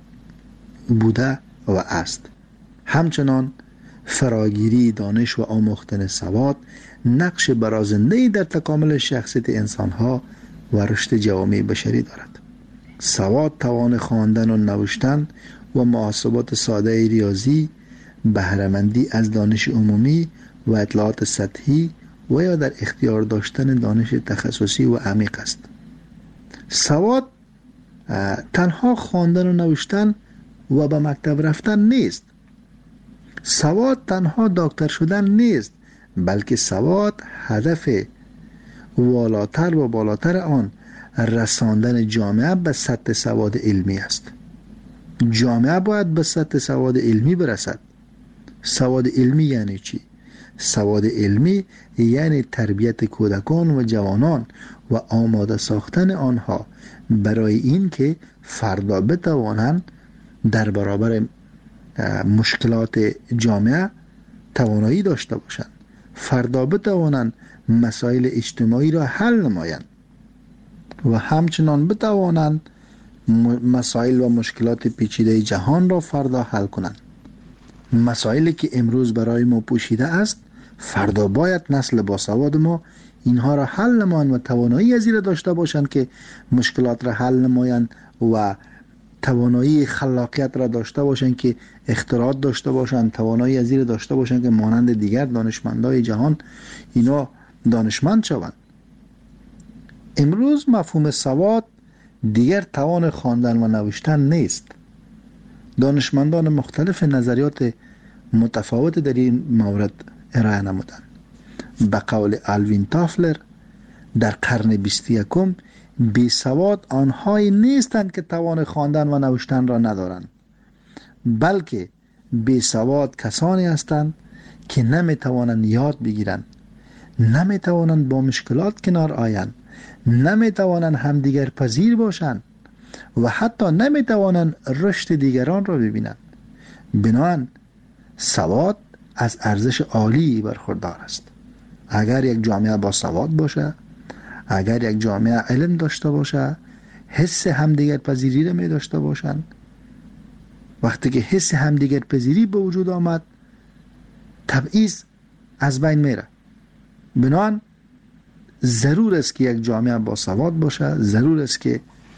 بوده و است. همچنان فراگیری دانش و آموختن سواد نقش برازنده‌ای در تکامل شخصیت انسان‌ها و رشد جوامع بشری دارد. سواد توان خواندن و نوشتن و محاسبات ساده ریاضی، بهره‌مندی از دانش عمومی و اطلاعات سطحی و یا در اختیار داشتن دانش تخصصی و عمیق است. سواد تنها خواندن و نوشتن و به مکتب رفتن نیست. سواد تنها دکتر شدن نیست، بلکه سواد هدف والاتر و بالاتر آن رساندن جامعه به سطح سواد علمی است. جامعه باید به سطح سواد علمی برسد. سواد علمی یعنی چی؟ سواد علمی یعنی تربیت کودکان و جوانان و آماده ساختن آنها برای این که فردا بتوانند در برابر مشکلات جامعه توانایی داشته باشند، فردا بتوانند مسائل اجتماعی را حل نمایند و همچنان بتوانند مسائل و مشکلات پیچیده جهان را فردا حل کنند. مسائلی که امروز برای ما پوشیده است، فردا باید نسل باسواد ما اینها را حل نمایند و توانایی از این داشته باشند که مشکلات را حل نمایند و توانایی خلاقیت را داشته باشند که اختراعات داشته باشند، توانایی از این داشته باشند که مانند دیگر دانشمندای جهان اینا دانشمند شوند. امروز مفهوم سواد دیگر توان خواندن و نوشتن نیست. دانشمندان مختلف نظریات متفاوت در این مورد ارائه نمودند. به قول آلوین تافلر در قرن 21 بی سواد آنهایی نیستند که توان خواندن و نوشتن را ندارند، بلکه بی سواد کسانی هستند که نمیتوانند یاد بگیرند، نمیتوانند با مشکلات کنار آیند، نمیتوانند همدیگر پذیر باشند و حتی نمیتوانند رشد دیگران را ببینند. بنابراین سواد از ارزش عالی برخوردار است. اگر یک جامعه با سواد باشه، اگر یک جامعه علم داشته باشه، حس همدیگر پذیری را می داشته باشند، وقتی که حس همدیگر پذیری به وجود آمد، تبعیض از بین میره. بنابراین ضرور است که یک جامعه با سواد باشه، ضرور است که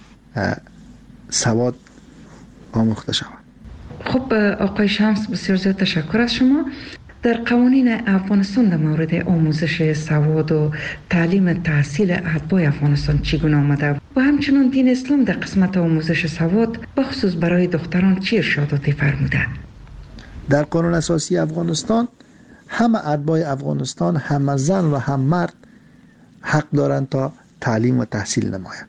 سواد آموخته شود. خب آقای شمس، بسیار زیاد تشکر از شما. در قوانین افغانستان در مورد آموزش سواد و تعلیم تحصیل اتباع افغانستان چگونه آمده و همچنین دین اسلام در قسمت آموزش سواد بخصوص برای دختران چه ارشاداتی فرموده؟ در قانون اساسی افغانستان همه اتباع افغانستان، هم زن و هم مرد حق دارند تا تعلیم و تحصیل نمایند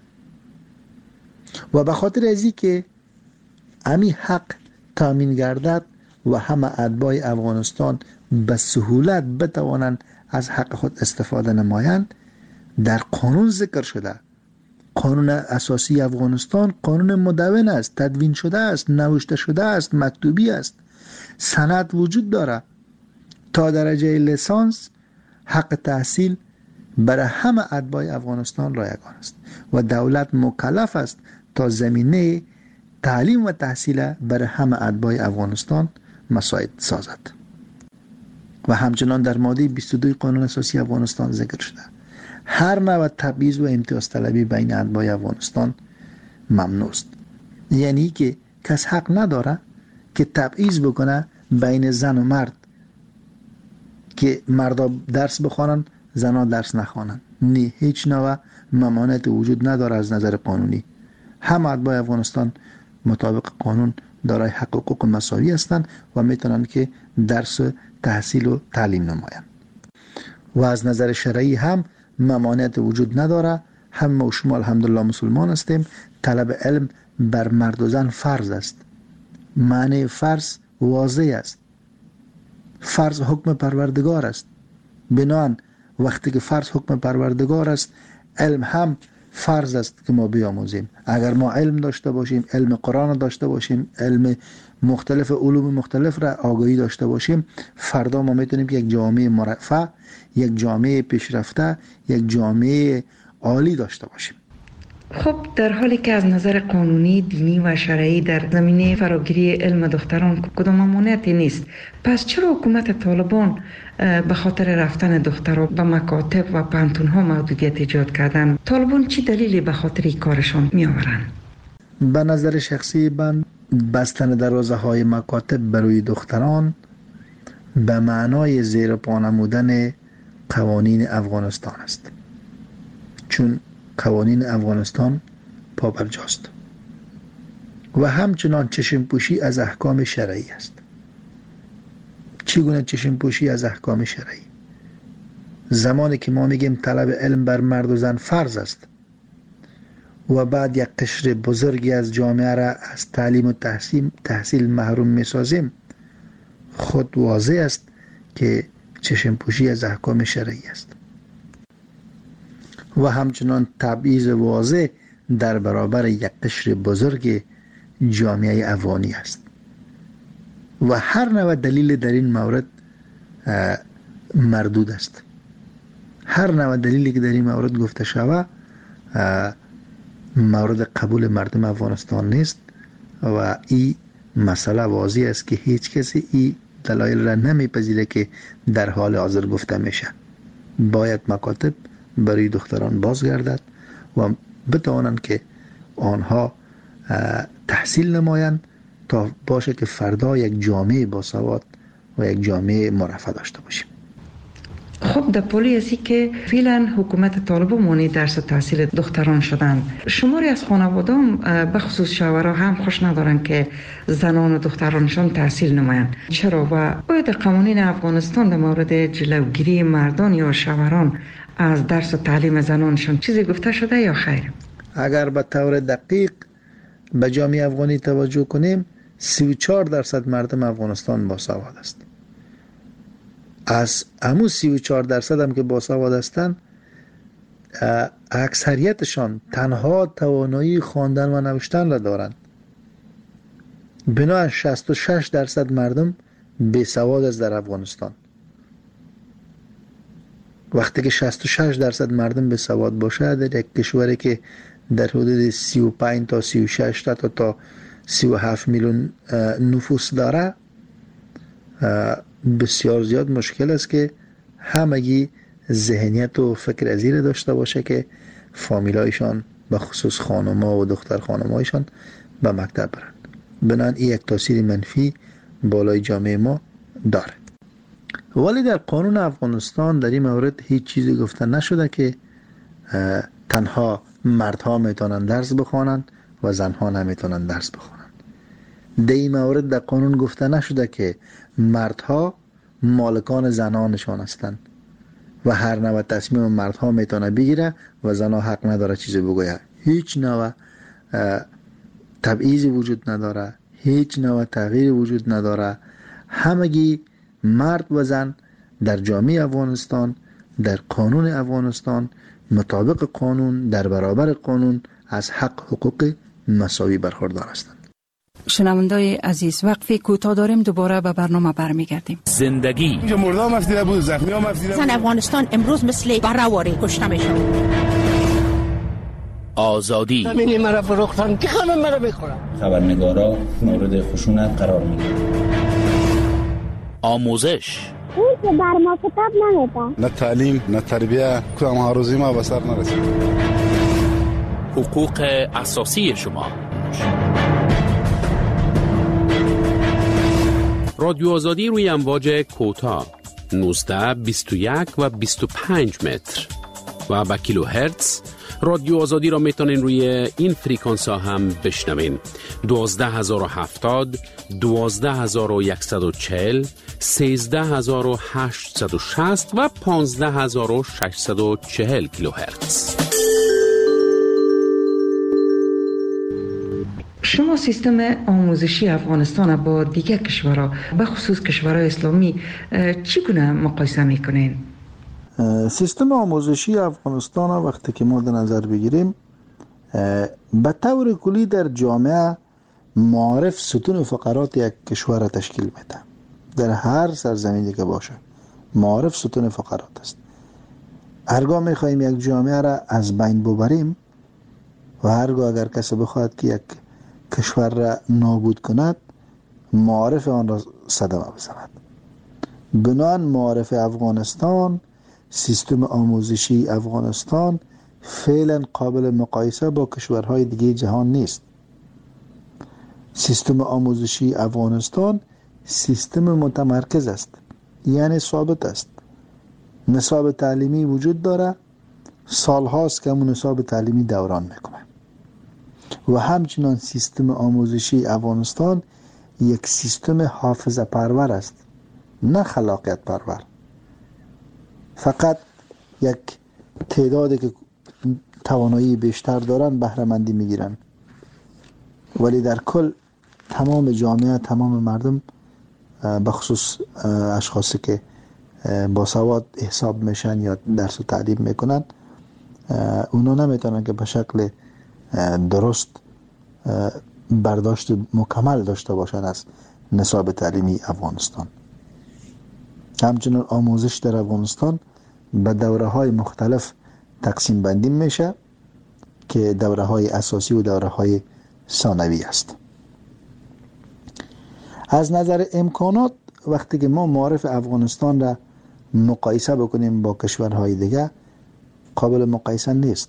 و به خاطر ازی که امی حق تامین گردد و همه اتباع افغانستان به سهولت بتوانند از حق خود استفاده نمایند، در قانون ذکر شده. قانون اساسی افغانستان قانون مدون است، تدوین شده است، نوشته شده است، مکتوبی است، سند وجود داره. تا درجه لیسانس حق تحصیل برای همه اتباع افغانستان رایگان است و دولت مکلف است تا زمینه تعلیم و تحصیل برای همه اتباع افغانستان مساعد سازد. و همچنان در ماده 22 قانون اساسی افغانستان ذکر شده هر نوع تبعیض و امتیاز طلبی بین اتباع افغانستان ممنوع است. یعنی که کس حق نداره که تبعیض بکنه بین زن و مرد، که مردا درس بخوانن زنها درس نخوانن. نه، هیچ نوع ممانعت وجود نداره از نظر قانونی. همه اتباع افغانستان مطابق قانون دارای حقوق مساوی هستند و میتونن که درس تحصیل و تعلیم نمایند. و از نظر شرعی هم ممانعت وجود نداره. هم و شما الحمدلله مسلمان هستیم. طلب علم بر مرد و زن فرض است. معنی فرض واضح است. فرض حکم پروردگار است. بنان وقتی که فرض حکم پروردگار است، علم هم فرض است که ما بیاموزیم. اگر ما علم داشته باشیم، علم قرآن داشته باشیم، علم مختلف علوم مختلف را آگاهی داشته باشیم، فردا ما میتونیم که یک جامعه مرفه، یک جامعه پیشرفته، یک جامعه عالی داشته باشیم. خب در حالی که از نظر قانونی، دینی و شرعی در زمینه فراگیری علم دختران کدام ممانعتی نیست، پس چرا حکومت طالبان به خاطر رفتن دختران به مکاتب و پانتون‌ها محدودیت ایجاد کردن؟ طالبان چی دلیلی به خاطر این کارشان می آورند؟ به نظر شخصی من بستن دروازه های مکاتب برای دختران به معنای زیر پا نمودن قوانین افغانستان است، چون قوانین افغانستان پابرجاست و همچنان چشم پوشی از احکام شرعی است. چگونه چشم پوشی از احکام شرعی؟ زمانی که ما میگیم طلب علم بر مرد و زن فرض است و بعد یک قشر بزرگی از جامعه را از تعلیم و تحصیل محروم میسازیم، خود واضح است که چشم پوشی از احکام شرعی است. و همچنان تبعیض واضح در برابر یک قشر بزرگ جامعه افغانی است و هر نوع دلیل در این مورد مردود است. هر نوع دلیلی که در این مورد گفته شود مورد قبول مردم افغانستان نیست و این مسئله واضح است که هیچ کسی این دلایل را نمیپذیره که در حال حاضر گفته میشه. باید مکاتب برای دختران بازگردد و بتوانند که آنها تحصیل نمایند تا باشه که فردا یک جامعه باسواد و یک جامعه مرفه داشته باشیم. خب در پولی ازی که فعلا حکومت طالبان مانع درس تحصیل دختران شدند، شماری از خانوادان به خصوص شوهرها هم خوش ندارن که زنان و دخترانشان تحصیل نمایند. چرا؟ و باید قوانین افغانستان در مورد جلوگیری مردان یا شوهران از درس و تعلیم زنانشان چیزی گفته شده یا خیر؟ اگر به طور دقیق به جامعه افغانی توجه کنیم 34% مردم افغانستان باسواد است. از همون 34% هم که باسواد هستند اکثریتشان تنها توانایی خواندن و نوشتن را دارند. بنابراین 66% مردم بیسواد است در افغانستان. وقتی که 66% مردم بیسواد باشه در یک کشوری که در حدود 35 تا 36 تا 37 میلیون نفوس داره، بسیار زیاد مشکل است که همگی ذهنیت و فکر از این داشته باشه که فامیلایشان به خصوص خانم‌ها و دختر خانم‌هایشان به مکتب برند. بنابراین این یک تاثیر منفی بالای جامعه ما داره. ولی در قانون افغانستان در این مورد هیچ چیزی گفته نشده که تنها مردها میتونن درس بخوانند و زنها نمیتونن درس بخوانند. در این مورد در قانون گفته نشده که مردها مالکان زنانشان هستند و هر نوع تصمیم مردها میتونه بگیره و زنها حق نداره چیزی بگوید. هیچ نوع تبعیضی وجود نداره، هیچ نوع تغییری وجود نداره. همگی مرد و زن در جامعه افغانستان، در قانون افغانستان، مطابق قانون، در برابر قانون از حق حقوق مساوی برخوردار هستند. شنوندای عزیز، وقفی کوتاه داریم، دوباره به برنامه برمیگردیم. زندگی مردم مفیده بود، زخمی ها مفیده بود. زن افغانستان امروز مثل برهواری کشته میشه. آزادی زمینی مرا فروختن که همه مرا میخورن. خبرنگارا مورد خشونت قرار میگیرن. آموزش اون که بر ما کتاب نمیده. نه تعلیم نه تربیه، کدام هاروزی ما به سر نرسید. حقوق اساسی شما. رادیو آزادی روی امواج کوتاه 19 21 و 25 متر و با کیلو هرتز. رادیو آزادی را میتونین روی این فریکانس ها هم بشنوین. 12070 12140 13860 و 15640 کیلو هرتز. شما سیستم آموزشی افغانستان با دیگر کشورها به خصوص کشورهای اسلامی چگونه مقایسه میکنین؟ سیستم آموزشی افغانستان وقتی که ما در نظر بگیریم به طور کلی در جامعه معارف ستون فقرات یک کشور را تشکیل میده. در هر سرزمینی که باشه معارف ستون فقرات است. هرگاه میخواهیم یک جامعه را از بین ببریم و هرگاه اگر کسی بخواهد که یک کشور را نابود کند، معارف آن را صدمه بزند. بنان معارف افغانستان، سیستم آموزشی افغانستان فعلا قابل مقایسه با کشورهای دیگه جهان نیست. سیستم آموزشی افغانستان سیستم متمرکز است، یعنی ثابت است. نصاب تعلیمی وجود داره، سالهاست که همون نصاب تعلیمی دوران میکنه و همچنان سیستم آموزشی افغانستان یک سیستم حافظه پرور است، نه خلاقیت پرور. فقط یک تعدادی که توانایی بیشتر دارن بهره مندی میگیرن، ولی در کل تمام جامعه، تمام مردم، بخصوص اشخاصی که با سواد حساب میشن یا درس و تعلیم میکنن، اونا نمیتونن که به شکل درست برداشت مکمل داشته باشن از نصاب تعلیمی افغانستان. همچنین آموزش در افغانستان به دوره های مختلف تقسیم بندی میشه که دوره های اساسی و دوره های ثانوی است. از نظر امکانات وقتی که ما معارف افغانستان را مقایسه بکنیم با کشورهای دیگه، قابل مقایسه نیست.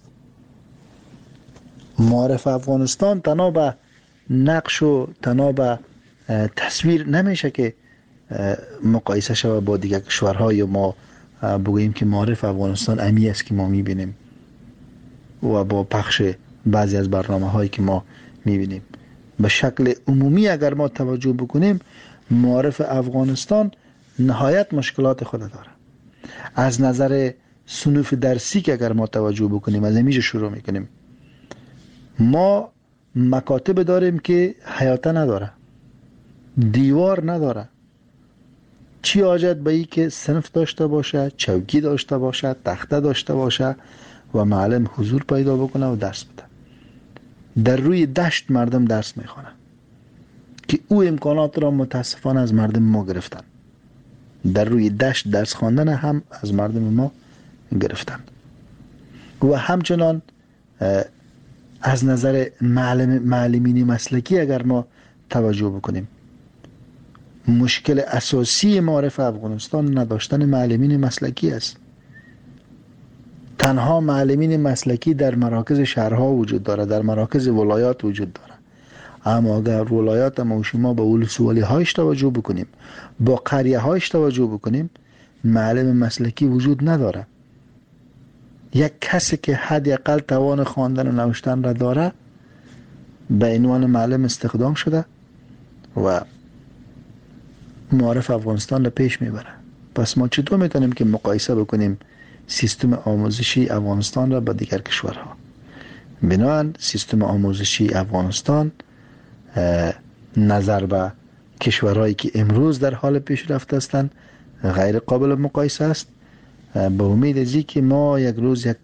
معارف افغانستان تنها به نقش و تنها به تصویر نمیشه که مقایسه شود با دیگر کشورها، یا ما بگوییم که معارف افغانستان امی است که ما میبینیم و با پخش بعضی از برنامه هایی که ما میبینیم. به شکل عمومی اگر ما توجه بکنیم، معارف افغانستان نهایت مشکلات خود داره. از نظر صنوف درسی که اگر ما توجه بکنیم، از اینجا شروع میکنیم، ما مکاتب داریم که حیاته نداره، دیوار نداره. چی حاجت به این که صنف داشته باشه، چوکی داشته باشه، تخته داشته باشه و معلم حضور پیدا بکنه و درس بده. در روی دشت مردم درس میخوانن که او امکانات را متاسفانه از مردم ما گرفتن. در روی دشت درس خواندن هم از مردم ما گرفتن. و همچنان از نظر معلمین مسلکی اگر ما توجه بکنیم، مشکل اساسی معارف افغانستان نداشتن معلمین مسلکی است. تنها معلمین مسلکی در مراکز شهرها وجود داره، در مراکز ولایات وجود داره. اما اگر ولایات ما و شما به ولسوالی هایش توجه بکنیم، با قریه هایش توجه بکنیم، معلم مسلکی وجود نداره. یک کسی که حداقل توان خواندن و نوشتن را داره به عنوان معلم استخدام شده و معارف افغانستان را پیش میبره. پس ما چطور میتونیم که مقایسه بکنیم سیستم آموزشی افغانستان را با دیگر کشورها؟ بنابراین سیستم آموزشی افغانستان نظر به کشورهایی که امروز در حال پیشرفت هستند غیر قابل مقایسه است. به امید از که ما یک روز یک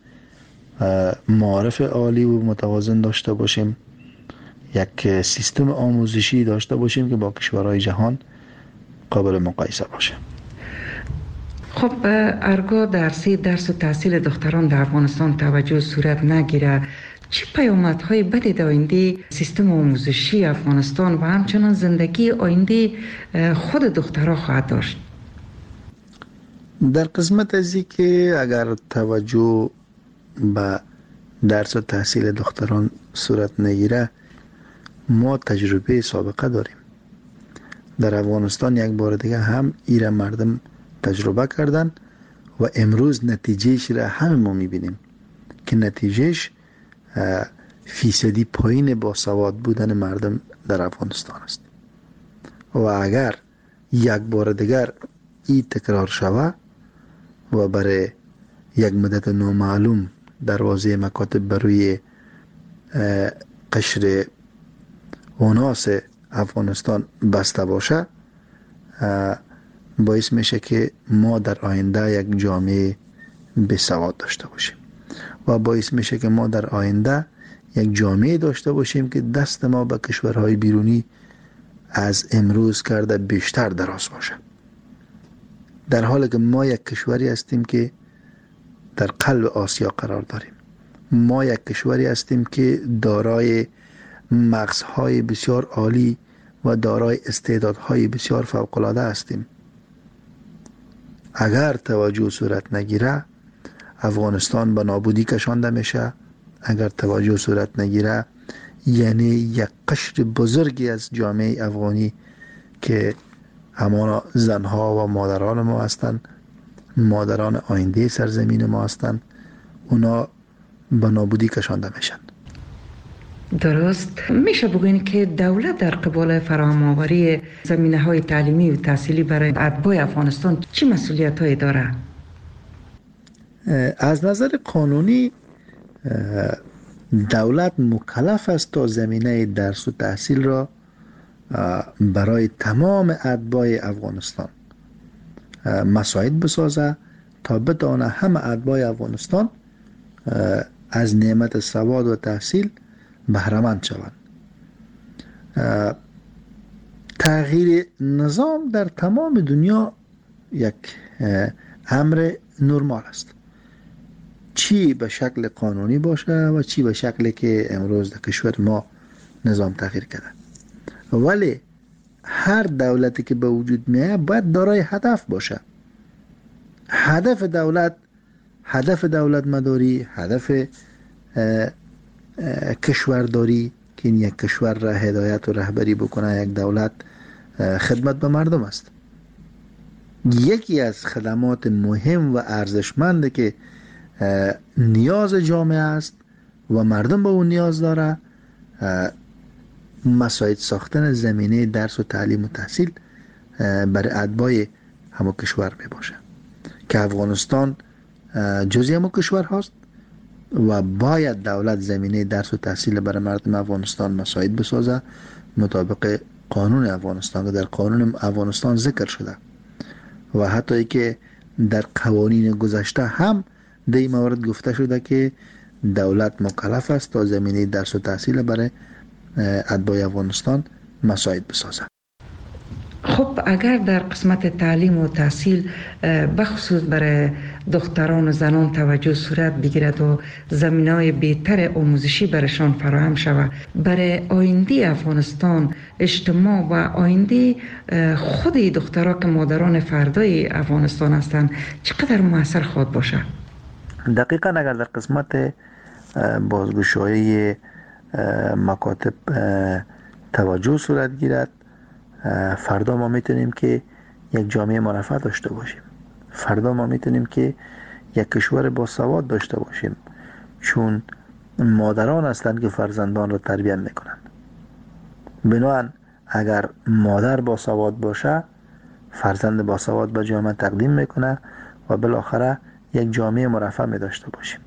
معارف عالی و متوازن داشته باشیم، یک سیستم آموزشی داشته باشیم که با کشورهای جهان قابل مقایسه باشه. خب ارگاه درس و تحصیل دختران در افغانستان توجه صورت نگیره، چه پیامدهای بدی در آینده سیستم آموزشی افغانستان و همچنان زندگی آینده خود دخترها خواهد داشت؟ در قسمت از این که اگر توجه به درس و تحصیل دختران صورت نگیره، ما تجربه سابقه داریم. در افغانستان یک بار دیگه هم ایره مردم تجربه کردن و امروز نتیجهش را همه ما میبینیم که نتیجهش فیصدی پایین با سواد بودن مردم در افغانستان است. و اگر یک بار دیگر این تکرار شود و برای یک مدت نامعلوم دروازه مکاتب بروی قشر اوناس افغانستان بسته باشه، باعث میشه که ما در آینده یک جامعه بسواد داشته باشیم و باعث میشه که ما در آینده یک جامعه داشته باشیم که دست ما به کشورهای بیرونی از امروز کرده بیشتر دراز باشه، در حالی که ما یک کشوری هستیم که در قلب آسیا قرار داریم. ما یک کشوری هستیم که دارای مغزهای بسیار عالی و دارای استعدادهای بسیار فوق‌العاده هستیم. اگر توجه صورت نگیره، افغانستان به نابودی کشانده میشه. اگر توجه صورت نگیره، یعنی یک قشر بزرگی از جامعه افغانی که همانا زنها و مادران ما هستند، مادران آینده سرزمین ما هستند، اونا به نابودی کشانده میشن. درست. میشه بگوین که دولت در قبال فراهم آوری زمینه‌های تعلیمی و تحصیلی برای اتباع افغانستان چه مسئولیت‌هایی داره؟ از نظر قانونی دولت مکلف است تا زمینه درس و تحصیل را برای تمام اتباع افغانستان مساعد بسازه تا بتوانه همه اتباع افغانستان از نعمت سواد و تحصیل بهره‌مند شوند. تغییر نظام در تمام دنیا یک امر نرمال است، چی به شکل قانونی باشه و چی به شکلی که امروز در کشور ما نظام تغییر کرده. ولی هر دولتی که به وجود میاد باید دارای هدف باشه. هدف دولت مداری، هدف کشورداری که این یک کشور را هدایت و رهبری بکنه، یک دولت خدمت به مردم است. یکی از خدمات مهم و ارزشمند که نیاز جامعه است و مردم به اون نیاز داره، مساعد ساختن زمینه درس و تعلیم و تحصیل برای اتباع همون کشور می باشه که افغانستان جزئی همون کشور هست و باید دولت زمینه درس و تحصیل برای مردم افغانستان مساعد بسازه مطابق قانون افغانستان که در قانون افغانستان ذکر شده و حتی ای که در قوانین گذشته هم در این مورد گفته شده که دولت مکلف است تا زمینه درس و تحصیل برای اتباع افغانستان مساعد بسازه. خب اگر در قسمت تعلیم و تحصیل بخصوص برای دختران و زنان توجه صورت بگیرد و زمینه‌های بهتر آموزشی برشان فراهم شود، برای آینده افغانستان، اجتماع و آینده خود دخترها که مادران فردای افغانستان هستند چقدر مؤثر خواهد باشه؟ دقیقاً اگر در قسمت بازگشایی مکاتب توجه صورت گیرد، فردا ما میتونیم که یک جامعه مرفه داشته باشیم. فردا ما میتونیم که یک کشور با سواد داشته باشیم، چون مادران هستند که فرزندان را تربیت میکنند. بنابراین اگر مادر با سواد باشه، فرزند با سواد به جامعه تقدیم میکنه و بالاخره یک جامعه مرفه می داشته باشیم.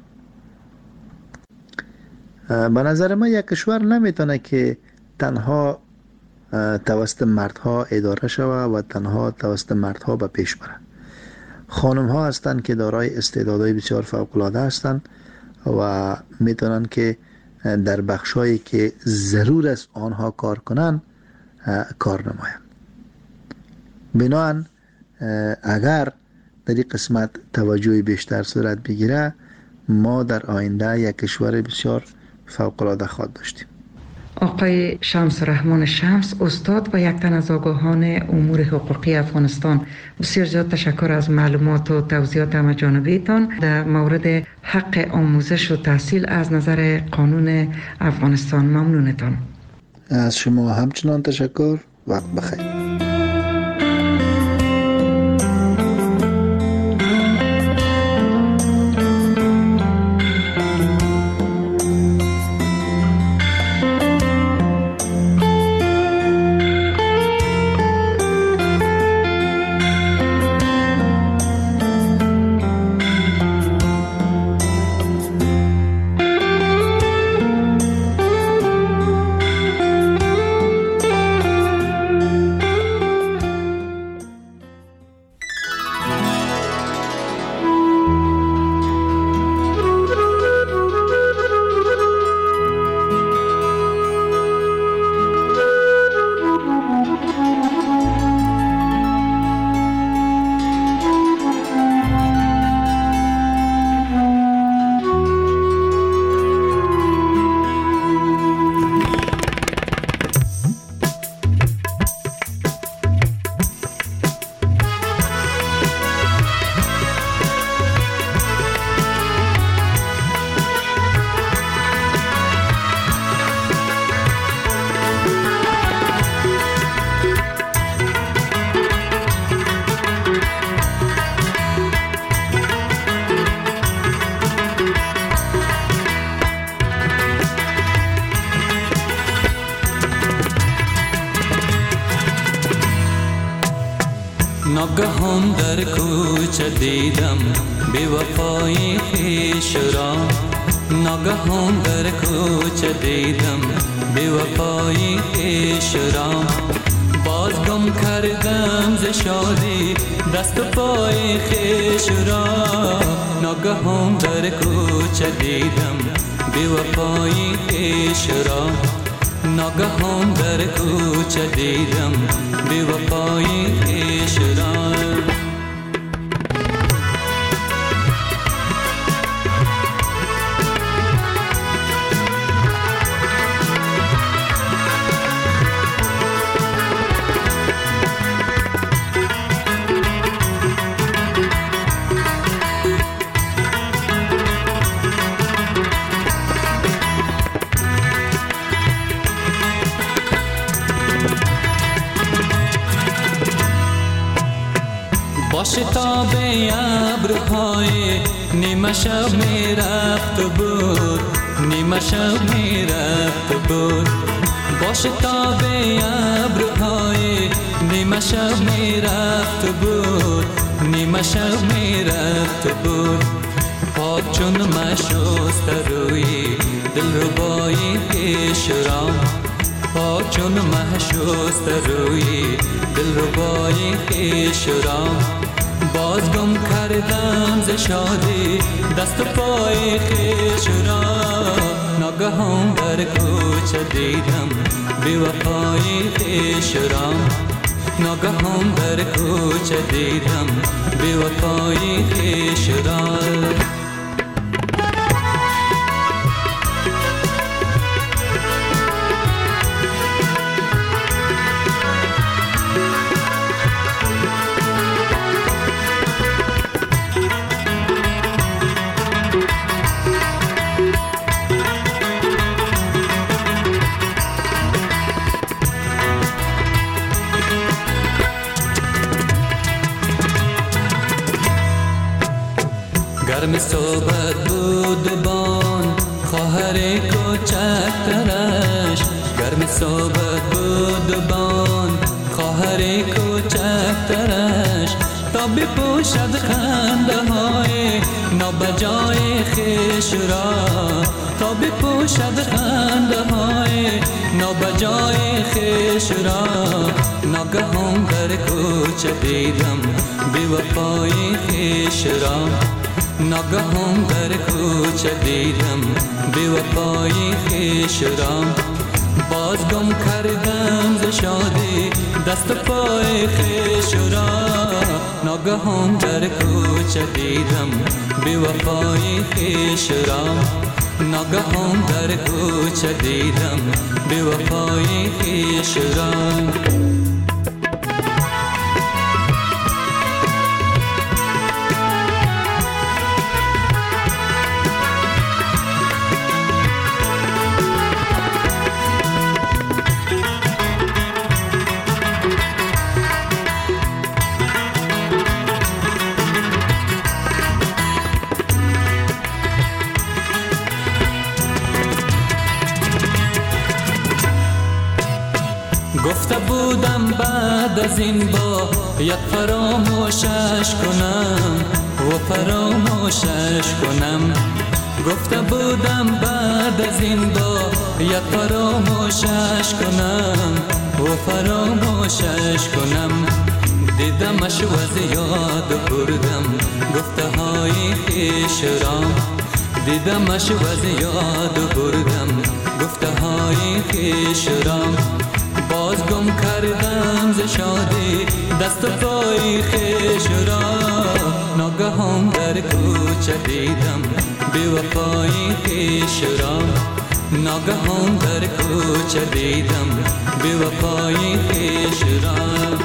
به نظر من یک کشور نمیتونه که تنها توسط مردها اداره شود و تنها توسط مردها به پیش بره. خانم ها هستند که دارای استعدادهای بسیار فوق العاده هستند و میتونن که در بخشایی که ضرور است آنها کار کنند کار نمایند. بنابراین اگر در این قسمت توجه بیشتر صورت بگیره، ما در آینده یک کشور بسیار فوق العاده خواهد داشتیم. آقای شمس رحمان شمس، استاد و یک تن از آگاهان امور حقوقی افغانستان، بسیار زیاد تشکر از معلومات و توضیحات همه‌جانبه‌تان در مورد حق آموزش و تحصیل از نظر قانون افغانستان. ممنونتان. از شما همچنان تشکر. وقت بخیر. ناگهان در کوچه دیدم بی وفای خویش را. ناگهان در کوچه دیدم بی وفای خویش را. باز گم کردم ز شادی دست و پای خویش را. ناگهان در کوچه دیدم بی وفای خویش را. ناگهان در کوچه دیدم بی وفای خویش را. شتاب ابرهای نیمه شب می رفت بود. نیمه شب می رفت بود. با شتاب ابرهای نیمه شب می رفت بود. نیمه شب می رفت بود. پاک چون مشست روی دلربای خویش را. پاک چون مشست روی دلربای خویش را. باز گم کردم ز شادی دست و پای خویش را. ناگهان در کوچه دیدم بی وفای خویش را. ناگهان در کوچه دیدم بی وفای خویش را. گرم صحبت بود بان خواهر کوچکترش. گرم صحبت بود بان خواهر کوچکترش. تا بپوشد خنده های نابجای خویش را. تا بپوشد خنده های نابجای خویش را. ناگهان در کوچه دیدم بی وفای خویش را. ناگهان در کوچه دیدم بی وفای خویش را. باز گم کردم ز شادی دست و پای خویش را. ناگهان در کوچه دیدم بی وفای خویش را. ناگهان در کوچه دیدم بی وفای خویش را. گفته بودم بعد از این با یک فراموشش کنم و فراموشش کنم. گفته بودم بعد از این با یک فراموشش کنم و فراموشش کنم. دیدمش و از یاد بردم گفته های خویش را. دیدمش و از یاد بردم گفته های خویش را. باز گم کردم ز شادی دست و پای خویش را. ناگهان در کوچه دیدم بی وفای خویش را. ناگهان در کوچه دیدم بی وفای خویش را.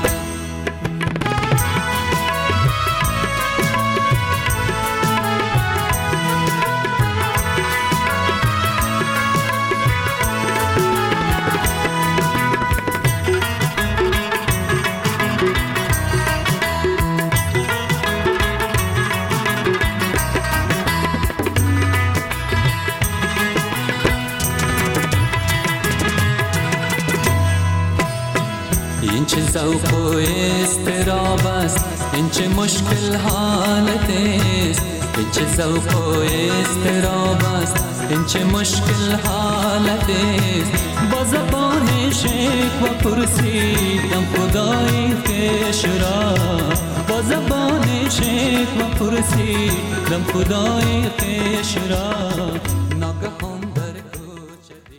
چه ذوق و استراب است، این چه مشکل حالت است، این چه ذوق و استراب است، این چه مشکل حالت است. با زبان شک و پرسیدم خدای خویش را، با زبان شک و پرسیدم خدای خویش را.